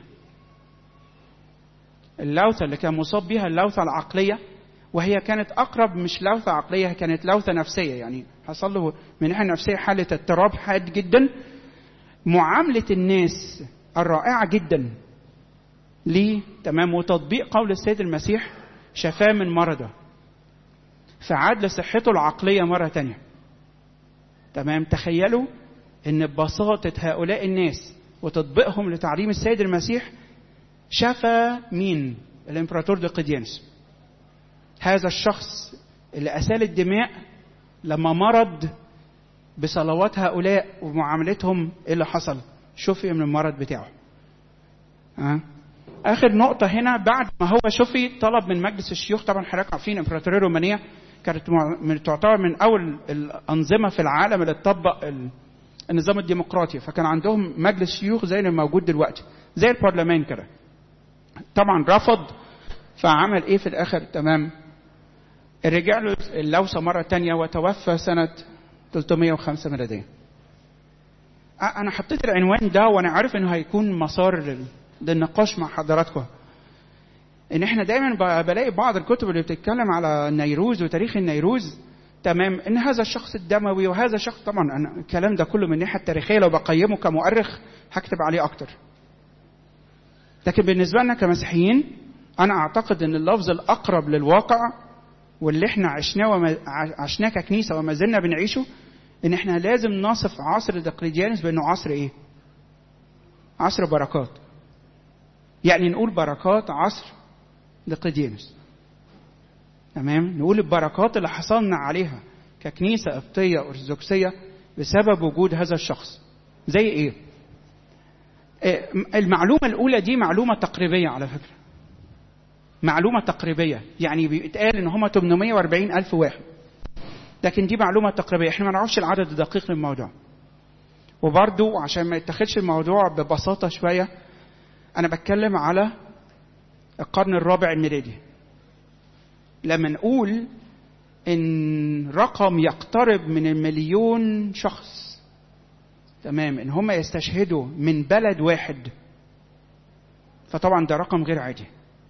اللوثة اللي كان مصاب بيها، اللوثة العقلية، وهي كانت اقرب مش لوثة عقلية، كانت لوثة نفسية. يعني حصل له من ناحية نفسية حالة اضطراب حاد جدا. معاملة الناس الرائعة جدا ليه، تمام، وتطبيق قول السيد المسيح شفاه من مرضه، فعاد لصحته العقلية مرة تانية. تمام. تخيلوا ان ببساطة هؤلاء الناس وتطبيقهم لتعليم السيد المسيح شفى مين؟ الامبراطور دقلديانوس. هذا الشخص اللي أسال الدماء لما مرض بصلوات هؤلاء ومعاملتهم ايه اللي حصل؟ شفي من المرض بتاعه. ها؟ آخر نقطة هنا، بعد ما هو شفي طلب من مجلس الشيوخ. طبعا حضرتك عارفين الإمبراطورية الرومانية كانت تعتبر من أول الأنظمة في العالم اللي تطبق النظام الديمقراطي، فكان عندهم مجلس شيوخ زي اللي موجود دلوقتي، زي البرلمان كده. طبعا رفض، فعمل إيه في الآخر؟ تمام، رجع له اللوثة مرة تانية وتوفى سنة ثلاثمائة وخمسة ميلادية. أنا حطيت العنوان ده وأنا عارف إنه هيكون مسار للنقاش مع حضراتكم، ان احنا دايما بلاقي بعض الكتب اللي بتتكلم على النيروز وتاريخ النيروز، تمام، ان هذا الشخص الدموي وهذا الشخص. طبعا انا الكلام ده كله من الناحيه التاريخيه لو بقيمه كمؤرخ هكتب عليه اكتر، لكن بالنسبه لنا كمسيحيين انا اعتقد ان اللفظ الاقرب للواقع واللي احنا عشناه وما عشناه ككنيسه وما زلنا بنعيشه، ان احنا لازم نصف عصر دقلديانوس بانه عصر ايه؟ عصر بركات. يعني نقول بركات عصر دقلديانوس. تمام، نقول البركات اللي حصلنا عليها ككنيسة قبطية أرثوذكسية بسبب وجود هذا الشخص. زي إيه؟ المعلومة الأولى دي معلومة تقريبية على فكرة، معلومة تقريبية، يعني بيتقال إن هم ثمانمائة وأربعين ألف واحد، لكن دي معلومة تقريبية، إحنا ما نعرفش العدد الدقيق للموضوع. وبرضو عشان ما يتخذش الموضوع ببساطة شوية، أنا بتكلم على القرن الرابع الميلادي. لما نقول ان رقم يقترب من المليون شخص، تمام، ان هم يستشهدوا من بلد واحد، فطبعا ده رقم غير عادي.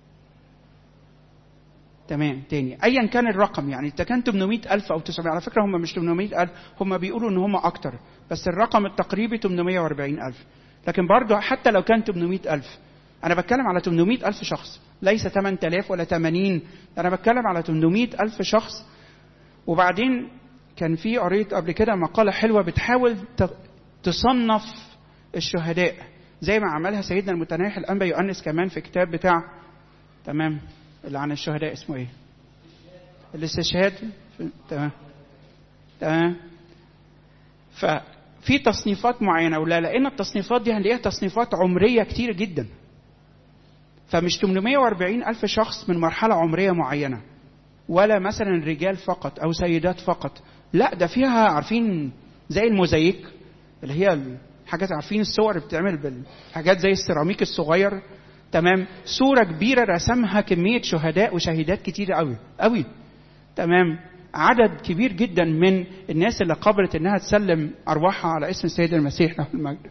تمام. تاني، ايا كان الرقم، يعني اذا كان ثمانمائة ألف او تسعمائة، على فكره هم مش ثمانمائة ألف، هم بيقولوا ان هم اكتر، بس الرقم التقريبي ثمانمائة وأربعين ألف. لكن برضه حتى لو كان ثمانمائة ألف، انا بتكلم على ثمانمائة ألف شخص، ليس ثمانية آلاف ولا ثمانين، انا بتكلم على ثمانمائة ألف شخص. وبعدين كان في قريت قبل كده مقاله حلوه بتحاول تصنف الشهداء زي ما عملها سيدنا المتناحي الانبا يؤنس كمان في كتاب بتاع، تمام، اللي عن الشهداء، اسمه ايه؟ الاستشهاد. تمام تمام. ففي تصنيفات معينه، ولا لان التصنيفات دي هنلاقيها تصنيفات عمريه كتير جدا، فمش ثمانمائة وأربعين ألف شخص من مرحله عمريه معينه، ولا مثلا رجال فقط او سيدات فقط، لا ده فيها، عارفين زي الموزايك اللي هي الحاجات، عارفين الصور بتعمل بالحاجات زي السيراميك الصغير، تمام، صورة كبيرة رسمها كمية شهداء وشهيدات كتير قوي قوي، تمام، عدد كبير جدا من الناس اللي قبلت انها تسلم ارواحها على اسم السيد المسيح له المجد.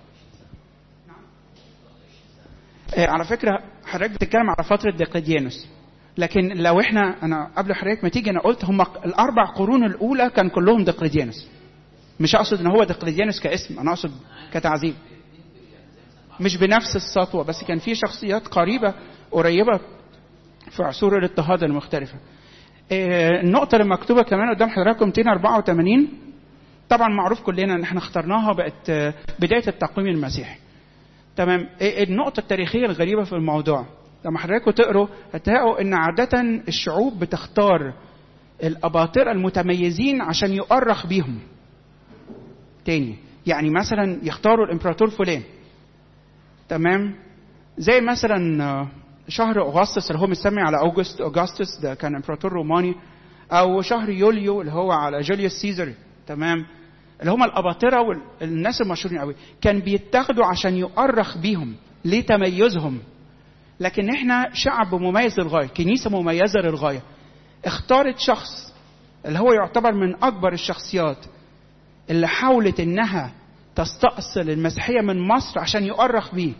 آه على فكرة حضرتك بتتكلم على فترة دقلديانوس، لكن لو احنا، انا قبل حضرتك ما تيجي انا قلت هم الاربع قرون الاولى كان كلهم دقلديانوس، مش اقصد ان هو دقلديانوس كاسم، انا اقصد كتعذيب، مش بنفس السطوة، بس كان في شخصيات قريبة قريبة في عصور الاضطهاد المختلفة. النقطة اللي مكتوبة كمان قدام حضراتكم مئتين وأربعة وثمانين، طبعا معروف كلنا ان احنا اخترناها بقت بداية التقويم المسيحي، تمام. النقطة التاريخية الغريبة في الموضوع لما حضراتكم تقروا هتلاقوا ان عادة الشعوب بتختار الأباطرة المتميزين عشان يؤرخ بيهم. تاني، يعني مثلا يختاروا الامبراطور فلان، تمام، زي مثلا شهر أغسطس اللي هو مسمي على أوغست أوغسطس، ده كان امبراطور روماني، أو شهر يوليو اللي هو على جوليوس سيزر، تمام، اللي هم الأباطرة والناس المشهورين قوي، كان بيتاخدوا عشان يؤرخ بيهم لتميزهم. لكن احنا شعب مميز للغاية، كنيسة مميزة للغاية، اختارت شخص اللي هو يعتبر من أكبر الشخصيات اللي حاولت انها تستأصل المسيحية من مصر عشان يؤرخ بيه.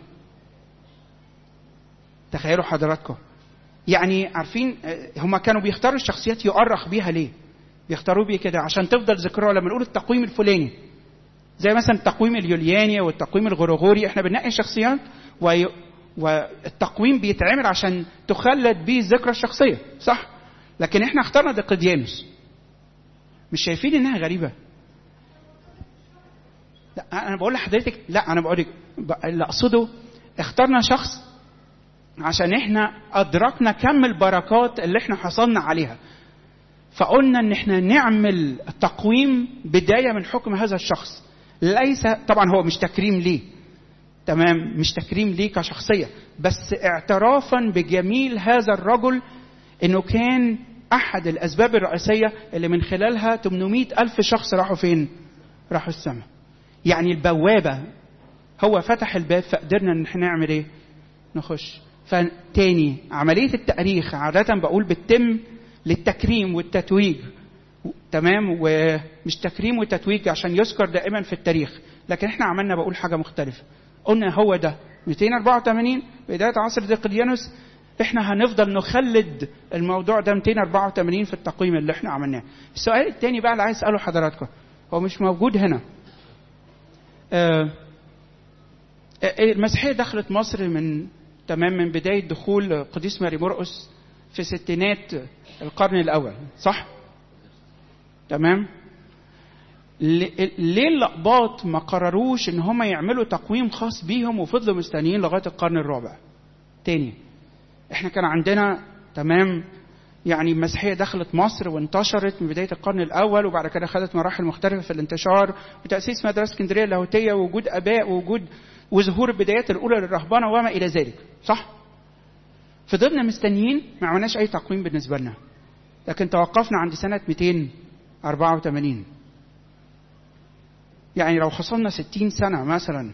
تخيلوا حضراتكم، يعني عارفين هما كانوا بيختاروا الشخصيات يؤرخ بيها ليه؟ بيختاروا بيه كده عشان تفضل ذكرها لما نقول التقويم الفلاني، زي مثلا التقويم اليولياني والتقويم الغرغوري، احنا بننقي شخصيات وي... والتقويم بيتعمل عشان تخلد بيه ذكرى الشخصية، صح؟ لكن احنا اخترنا دقلديانوس. مش شايفين انها غريبة؟ لا انا بقول لحضرتك، لا انا بقول لك اللي اقصده اخترنا شخص عشان احنا ادركنا كم البركات اللي احنا حصلنا عليها، فقلنا ان احنا نعمل تقويم بداية من حكم هذا الشخص. ليس طبعا هو مش تكريم ليه، تمام، مش تكريم ليه كشخصية، بس اعترافا بجميل هذا الرجل انه كان احد الاسباب الرئيسية اللي من خلالها ثمانمائة ألف شخص راحوا فين؟ راحوا السماء. يعني البوابة، هو فتح الباب فقدرنا ان احنا نعمل ايه؟ نخش. فتاني، عملية التأريخ عادة بقول بتتم للتكريم والتتويج، تمام، ومش تكريم وتتويج عشان يذكر دائما في التاريخ. لكن احنا عملنا بقول حاجة مختلفة، قلنا هو ده مئتين وأربعة وثمانين بداية عصر دقلديانوس، احنا هنفضل نخلد الموضوع ده مئتين وأربعة وثمانين في التقويم اللي احنا عملناه. السؤال الثاني بقى اللي عايز اساله حضراتكم، هو مش موجود هنا. آه المسيحية دخلت مصر من تمام من بداية دخول قديس ماري مرقس في ستينات القرن الأول، صح؟ تمام. ليه الأقباط ما قرروش إن هم يعملوا تقويم خاص بيهم وفضلوا مستنيين لغاية القرن الرابع؟ تاني، إحنا كان عندنا تمام يعني المسيحية دخلت مصر وانتشرت من بداية القرن الأول، وبعد كده خدت مراحل مختلفة في الانتشار وتأسيس مدرسة اسكندرية اللاهوتية ووجود آباء ووجود وظهور البدايات الأولى للرهبنة وما إلى ذلك، صح؟ فضلنا مستنيين، ما عملناش أي تقويم بالنسبة لنا، لكن توقفنا عند سنة مئتين وأربعة وثمانين. يعني لو خصمنا ستين سنة مثلا،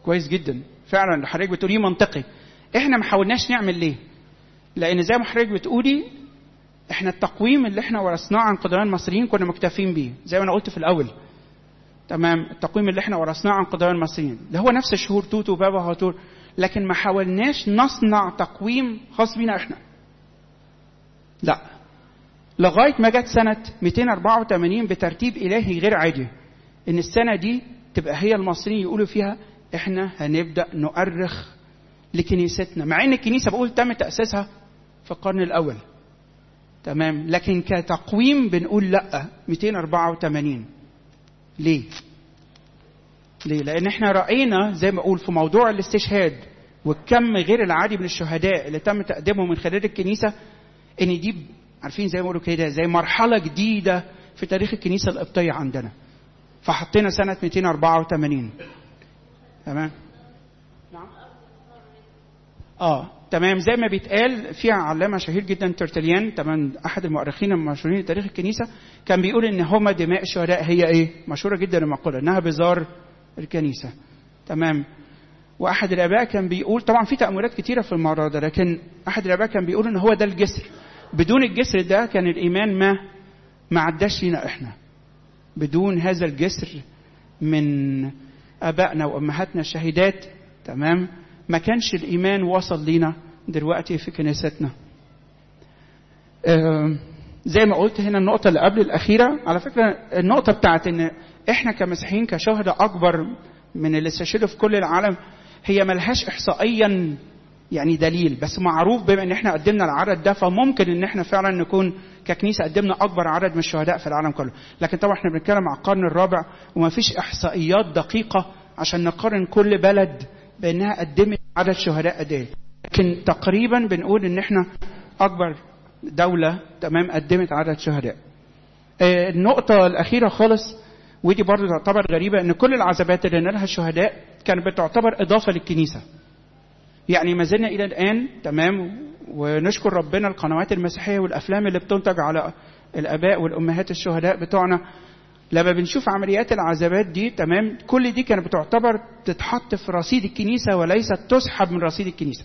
كويس جدا فعلا اللي حضرتك بتقوليه منطقي. احنا ما حاولناش نعمل ليه؟ لان زي ما حضرتك بتقولي احنا التقويم اللي احنا ورثناه عن قدماء المصريين كنا مكتفين بيه زي ما انا قلت في الاول. تمام. التقويم اللي احنا ورثناه عن قدماء المصريين اللي هو نفس شهور توت وبابا هاتور، لكن ما حاولناش نصنع تقويم خاص بينا احنا. لا، لغايه ما جت سنه مئتين وأربعة وثمانين بترتيب الهي غير عادي ان السنه دي تبقى هي المصريين يقولوا فيها احنا هنبدا نؤرخ لكنيستنا، مع ان الكنيسه بقول تم تاسيسها في القرن الاول. تمام. لكن كتقويم بنقول لا مئتين وأربعة وثمانين. ليه؟ ليه؟ لان احنا راينا زي ما اقول في موضوع الاستشهاد والكم غير العادي من الشهداء اللي تم تقديمهم من خلال الكنيسه ان دي عارفين زي ما بيقولوا كده زي مرحله جديده في تاريخ الكنيسه القبطيه عندنا. فحطينا سنه مئتين وأربعة وثمانين. تمام. نعم. اه تمام. زي ما بيتقال فيها علامه شهير جدا ترتليان، تمام، احد المؤرخين المشهورين لتاريخ الكنيسه، كان بيقول ان هما دماء الشهداء هي ايه؟ مشهوره جدا المقوله انها بزار الكنيسه. تمام. واحد الاباء كان بيقول، طبعا في تاملات كتيره في الموضوع ده، لكن احد الاباء كان بيقول ان هو ده الجسر، بدون الجسر ده كان الايمان ما ما عداش لينا احنا. بدون هذا الجسر من ابائنا وامهاتنا الشهيدات، تمام، ما كانش الايمان وصل لينا دلوقتي في كنيستنا. آه زي ما قلت هنا النقطه اللي قبل الاخيره، على فكره النقطه بتاعت ان احنا كمسيحيين كشهداء اكبر من اللي استشهدوا في كل العالم، هي ملهاش احصائيا يعني دليل، بس معروف بما ان احنا قدمنا العدد ده فممكن ان احنا فعلا نكون ككنيسه قدمنا اكبر عدد من الشهداء في العالم كله. لكن طبعا احنا بنتكلم على القرن الرابع وما فيش احصائيات دقيقه عشان نقارن كل بلد بانها قدمت عدد شهداء قد ايه، لكن تقريبا بنقول ان احنا اكبر دوله، تمام، قدمت عدد شهداء. آه النقطه الاخيره خالص ودي برضه تعتبر غريبه، ان كل العزبات اللي نالها الشهداء كانت بتعتبر اضافه للكنيسه. يعني ما زلنا الى الان، تمام، ونشكر ربنا القنوات المسيحيه والافلام اللي بتنتج على الاباء والامهات الشهداء بتوعنا، لما بنشوف عمليات العزبات دي، تمام، كل دي كانت بتعتبر تتحط في رصيد الكنيسه وليست تسحب من رصيد الكنيسه.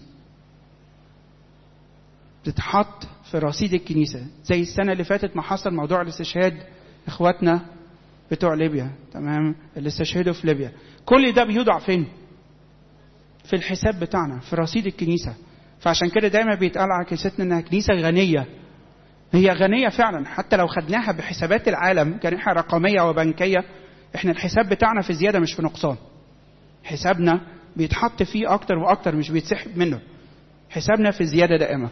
تتحط في رصيد الكنيسه، زي السنه اللي فاتت ما حصل موضوع الاستشهاد اخواتنا بتوع ليبيا، تمام، اللي استشهدوا في ليبيا. كل ده بيوضع فين؟ في الحساب بتاعنا، في رصيد الكنيسه. فعشان كده دايما بيتقال على كنيستنا انها كنيسه غنيه. هي غنيه فعلا، حتى لو خدناها بحسابات العالم كناحيه رقميه وبنكيه، احنا الحساب بتاعنا في زياده مش في نقصان. حسابنا بيتحط فيه اكتر واكتر، مش بيتسحب منه. حسابنا في زياده دائمه.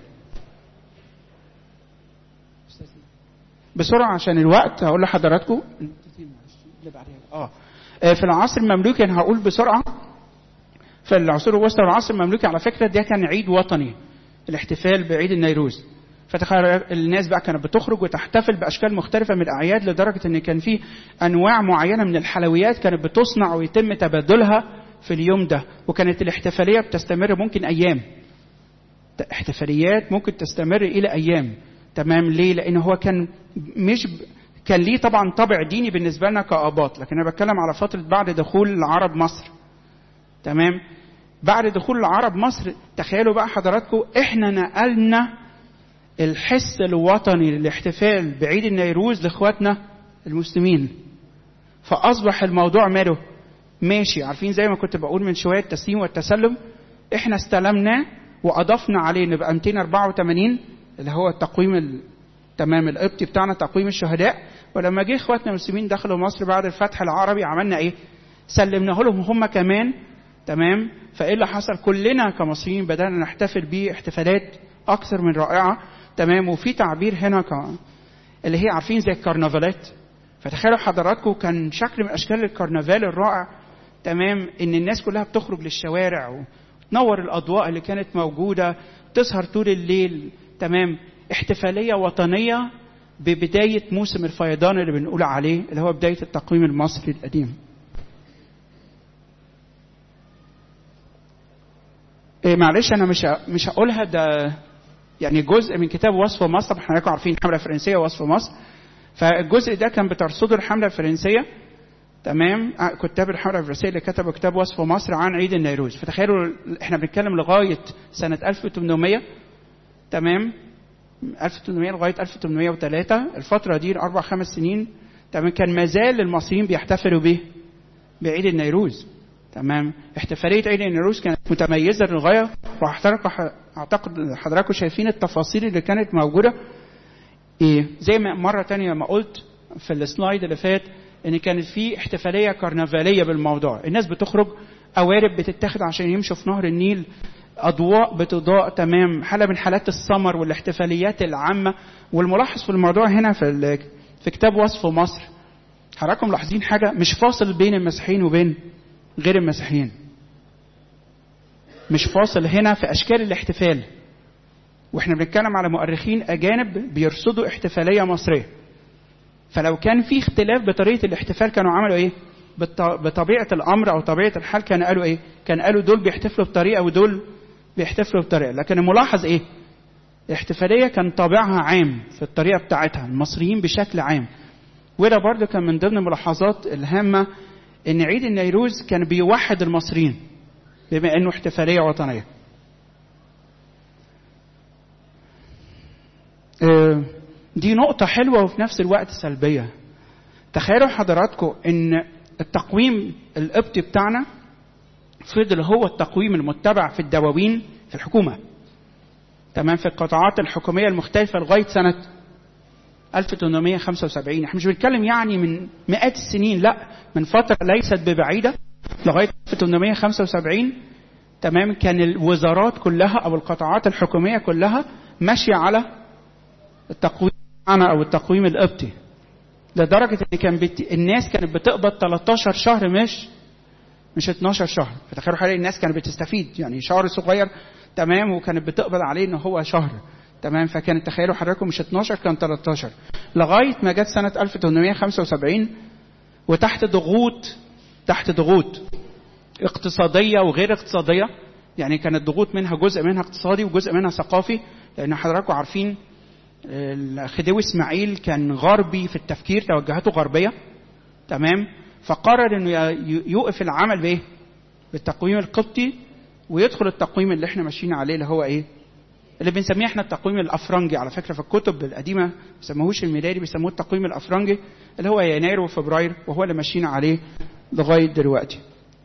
بسرعه عشان الوقت هقول لحضراتكم اه في العصر المملوكي، انا هقول بسرعه. في العصور الوسطى والعصر المملوكي على فكره ده كان عيد وطني، الاحتفال بعيد النيروز. فتخيل الناس بقى كانت بتخرج وتحتفل باشكال مختلفه من الاعياد، لدرجه ان كان في انواع معينه من الحلويات كانت بتصنع ويتم تبادلها في اليوم ده، وكانت الاحتفاليه بتستمر ممكن ايام. احتفاليات ممكن تستمر الى ايام. تمام. ليه؟ لان هو كان مش ب... كان ليه طبعا طابع ديني بالنسبه لنا كآباط، لكن انا بتكلم على فتره بعد دخول العرب مصر. تمام. بعد دخول العرب مصر، تخيلوا بقى حضراتكم احنا نقلنا الحس الوطني للاحتفال بعيد النيروز لاخواتنا المسلمين. فاصبح الموضوع ماله ماشي. عارفين زي ما كنت بقول من شويه التسليم والتسلم، احنا استلمناه واضفنا عليه نبقى مئتين وأربعة وثمانين اللي هو التقويم تمام القبطي بتاعنا، تقويم الشهداء. ولما جه اخواتنا المسلمين دخلوا مصر بعد الفتح العربي، عملنا ايه؟ سلمناه لهم هم كمان. تمام. فايه اللي حصل؟ كلنا كمصريين بدانا نحتفل بيه احتفالات اكثر من رائعه. تمام. وفي تعبير هنا ك... اللي هي عارفين زي الكرنفالات. فتخيلوا حضراتكم كان شكل من اشكال الكرنفال الرائع، تمام، ان الناس كلها بتخرج للشوارع وتنور الاضواء اللي كانت موجوده، تسهر طول الليل. تمام. احتفاليه وطنيه ببدايه موسم الفيضان اللي بنقول عليه، اللي هو بدايه التقويم المصري القديم. إيه معلش انا مش مش هقولها، ده يعني جزء من كتاب وصف مصر. احنا عارفين الحمله الفرنسيه ووصف مصر، فالجزء ده كان بترصده الحمله الفرنسيه. تمام. كتاب الحرة الفرنسية اللي كتبوا كتاب وصف مصر عن عيد النيروز. فتخيلوا احنا بنتكلم لغاية سنة ألف وثمانمائة، تمام، ألف وثمانمائة لغاية ألف وثمانمائة وثلاثة، الفترة دي أربع خمس سنين، تمام، كان مازال المصريين بيحتفلوا به بعيد النيروز. تمام. احتفالية عيد النيروز كانت متميزة للغاية، واعتقد حضراتكم شايفين التفاصيل اللي كانت موجودة. ايه زي ما مرة تانية ما قلت في السلايد اللي فات ان كانت في احتفالية كرنفالية بالموضوع، الناس بتخرج، قوارب بتتاخد عشان يمشوا في نهر النيل، اضواء بتضاء، تمام، حالة من حالات السمر والاحتفاليات العامة. والملاحظ في الموضوع هنا في في كتاب وصف مصر، حضراتكم ملاحظين حاجة مش فاصل بين المسيحيين وبين غير المسيحيين، مش فاصل هنا في اشكال الاحتفال. واحنا بنتكلم على مؤرخين اجانب بيرصدوا احتفالية مصرية، فلو كان في اختلاف بطريقة الاحتفال كانوا عملوا ايه؟ بطبيعة الامر او طبيعة الحال كانوا قالوا ايه؟ كان قالوا دول بيحتفلوا بطريقة ودول بيحتفلوا بطريقة. لكن الملاحظ ايه؟ الاحتفالية كان طابعها عام في الطريقة بتاعتها، المصريين بشكل عام. وده برضه كان من ضمن الملاحظات الهامة ان عيد النيروز كان بيوحد المصريين بما انه احتفالية وطنية. دي نقطة حلوة وفي نفس الوقت سلبية. تخيلوا حضراتكم ان التقويم القبطي بتاعنا فضل هو التقويم المتبع في الدواوين في الحكومة، تمام، في القطاعات الحكومية المختلفة لغاية سنة ألف وثمانمائة وخمسة وسبعين. احنا مش بنتكلم يعني من مئات السنين، لا، من فترة ليست ببعيدة لغاية ألف وثمانمائة وخمسة وسبعين، تمام. كان الوزارات كلها او القطاعات الحكومية كلها ماشية على التقويم بتاعنا او التقويم القبطي، لدرجة ان كان بت... الناس كانت بتقبض ثلاثة عشر شهر مش مش اثناشر شهر. فتخيلوا حاليا الناس كانت بتستفيد يعني شهر صغير، تمام، وكانت بتقبض عليه ان هو شهر، تمام. فكانت تخيلوا حضراتكم مش اثناشر كان ثلاثة عشر، لغاية ما جت سنة ألف وثمانمائة وخمسة وسبعين وتحت ضغوط تحت ضغوط اقتصادية وغير اقتصادية. يعني كانت ضغوط منها جزء منها اقتصادي وجزء منها ثقافي، لان حضراتكم عارفين الخديوي اسماعيل كان غربي في التفكير، توجهاته غربية، تمام. فقرر انه يوقف العمل بايه؟ بالتقويم القبطي ويدخل التقويم اللي احنا ماشيين عليه اللي هو ايه؟ اللي بنسميه احنا التقويم الافرنجي. على فكرة في الكتب القديمة ما بيسموهوش الميلادي، بيسموه التقويم الافرنجي اللي هو يناير وفبراير، وهو اللي ماشيين عليه لغاية دلوقتي.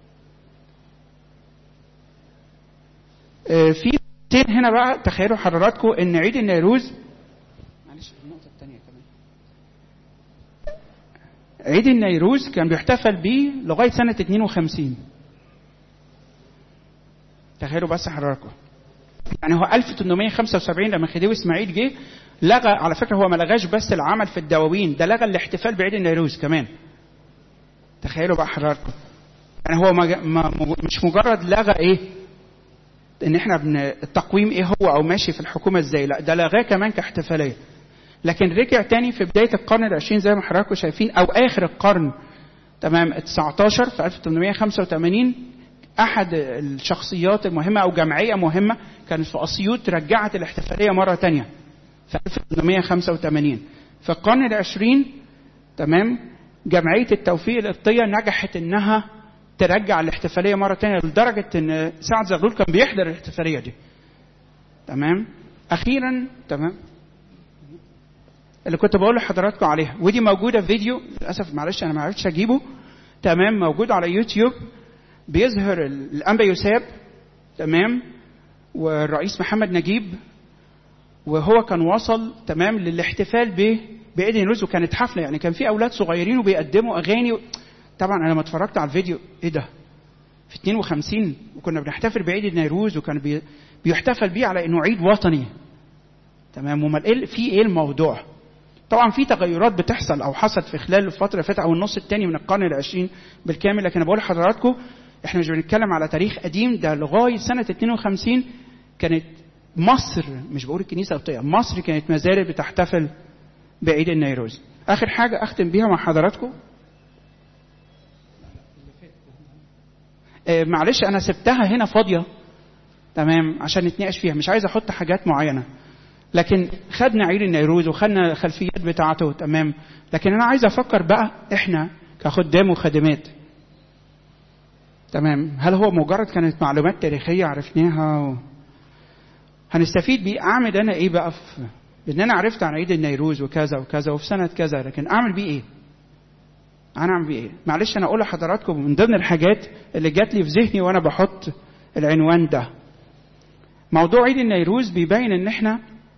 اه في نقطتين هنا بقى. تخيلوا حضراتكم ان عيد النيروز، معلش النقطة الثانية كمان، عيد النيروز كان بيحتفل بيه لغاية سنة اثنين وخمسين. تخيلوا بس حضراتكم، يعني هو ألف وثمانمائة وخمسة وسبعين لما خديوي اسماعيل جه لغى، على فكرة هو ما لغاش بس العمل في الدواوين، ده لغى الاحتفال بعيد النيروز كمان. تخيلوا بقى حضراتكم، يعني هو ما ما مش مجرد لغى ايه ان احنا بن التقويم ايه هو او ماشي في الحكومة ازاي، لا ده لغاه كمان كاحتفالية. لكن رجع تاني في بداية القرن العشرين زي ما حضراتكم شايفين، او اخر القرن، تمام، التسعة عشر في ألف وثمانمائة وخمسة وثمانين، احد الشخصيات المهمة او جمعية مهمة كانت في اسيوط رجعت الاحتفالية مرة تانية في ألف وثمانمائة وخمسة وثمانين. في القرن العشرين، تمام، جمعية التوفيق القبطية نجحت انها ترجع الاحتفالية مرة تانية، لدرجة ان سعد زغلول كان بيحضر الاحتفالية دي، تمام. اخيرا، تمام، اللي كنت بقول لحضراتكم عليها، ودي موجودة في فيديو، للأسف معلش أنا ما عرفتش أجيبه، تمام، موجود على يوتيوب، بيظهر الأنبا يوساب، تمام، والرئيس محمد نجيب، وهو كان وصل، تمام، للاحتفال ب بعيد النيروز، وكانت حفلة، يعني كان في أولاد صغيرين وبيقدموا أغاني و... طبعا أنا لما اتفرجت على الفيديو إيه ده؟ في اثنين وخمسين وكنا بنحتفل بعيد النيروز وكان بي... بيحتفل بيه على إنه عيد وطني، تمام. وما إيه في إيه الموضوع؟ طبعا في تغيرات بتحصل او حصلت في خلال الفتره اللي فاتت او النص الثاني من القرن العشرين بالكامل، لكن انا بقول لحضراتكم احنا مش بنتكلم على تاريخ قديم، ده لغايه سنه اثنين وخمسين كانت مصر، مش بقول الكنيسه القبطيه، مصر كانت ما زالت بتحتفل بعيد النيروز. اخر حاجه اختم بيها مع حضراتكم، آه معلش انا سبتها هنا فاضيه، تمام، عشان نتناقش فيها، مش عايز احط حاجات معينه، لكن خدنا عيد النيروز وخدنا الخلفيات بتاعته، تمام. لكن انا عايز افكر بقى احنا كخدام وخادمات. تمام. هل هو مجرد كانت معلومات تاريخية عرفناها و... هنستفيد بيه؟ اعمل انا ايه بقى في بان انا عرفت عن عيد النيروز وكذا وكذا وفي سنة كذا، لكن اعمل بيه ايه؟ انا اعمل بيه ايه؟ معلش انا اقول لحضراتكم من ضمن الحاجات اللي جات لي في ذهني وانا بحط العنوان ده، موضوع عيد النيروز بيبين ان احنا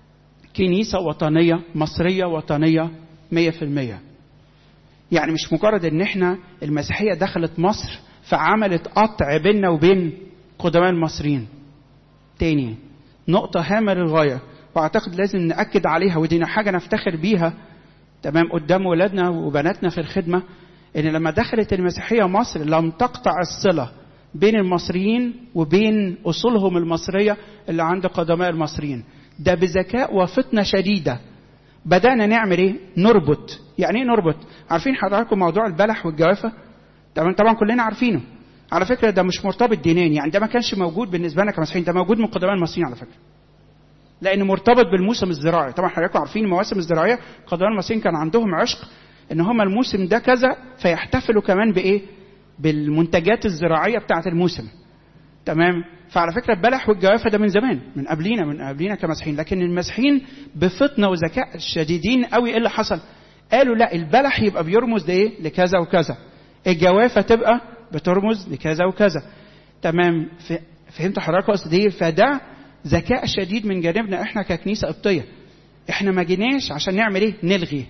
كنيسة وطنية مصرية وطنية مية في المية. يعني مش مجرد ان احنا المسيحية دخلت مصر فعملت قطع بيننا وبين قدماء المصريين. تاني نقطة هامة للغاية واعتقد لازم نأكد عليها، ودينا حاجة نفتخر بيها تمام قدام ولادنا وبناتنا في الخدمة، ان لما دخلت المسيحية مصر لم تقطع الصلة بين المصريين وبين أصولهم المصرية اللي عند قدماء المصريين. ده بذكاء وفطنة شديدة بدأنا نعمل ايه؟ نربط. يعني ايه نربط؟ عارفين حضراتكم موضوع البلح والجوافة؟ طبعا طبعا كلنا عارفينه. على فكرة ده مش مرتبط دينيا، يعني ده ما كانش موجود بالنسبة لنا كمسيحيين، ده موجود من قدماء المصريين على فكرة، لأنه مرتبط بالموسم الزراعي. طبعا حضراتكم عارفين المواسم الزراعية قدماء المصريين كان عندهم عشق ان هم الموسم ده كذا فيحتفلوا كمان بايه؟ بالمنتجات الزراعية بتاعة الموسم. تمام. فعلى فكرة البلح والجوافة ده من زمان، من قبلينا من قبلينا كمسيحيين، لكن المسيحيين بفطنة وذكاء شديدين قوي ايه اللي حصل؟ قالوا لا، البلح يبقى بيرمز لايه؟ لكذا وكذا، الجوافة تبقى بترمز لكذا وكذا. تمام. فهمت حضرتك قصد ايه؟ فده ذكاء شديد من جانبنا احنا ككنيسة قبطية. احنا ما جيناش عشان نعمل ايه؟ نلغي.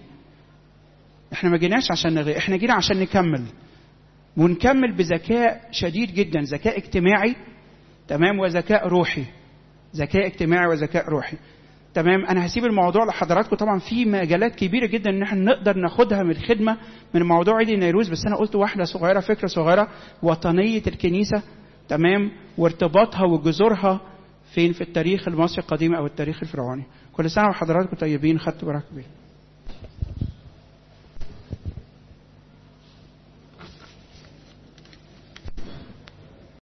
احنا ما جيناش عشان نلغي، احنا جينا عشان نكمل، ونكمل بذكاء شديد جدا، ذكاء اجتماعي تمام وذكاء روحي. ذكاء اجتماعي وذكاء روحي. تمام. انا هسيب الموضوع لحضراتكم، طبعا في مجالات كبيره جدا ان احنا نقدر ناخدها من الخدمه من موضوع عيد النيروز، بس انا قلت واحده صغيره، فكره صغيره، وطنيه الكنيسه تمام وارتباطها وجذورها فين في التاريخ المصري القديم او التاريخ الفرعوني. كل سنه وحضراتكم طيبين، خدتوا بركه.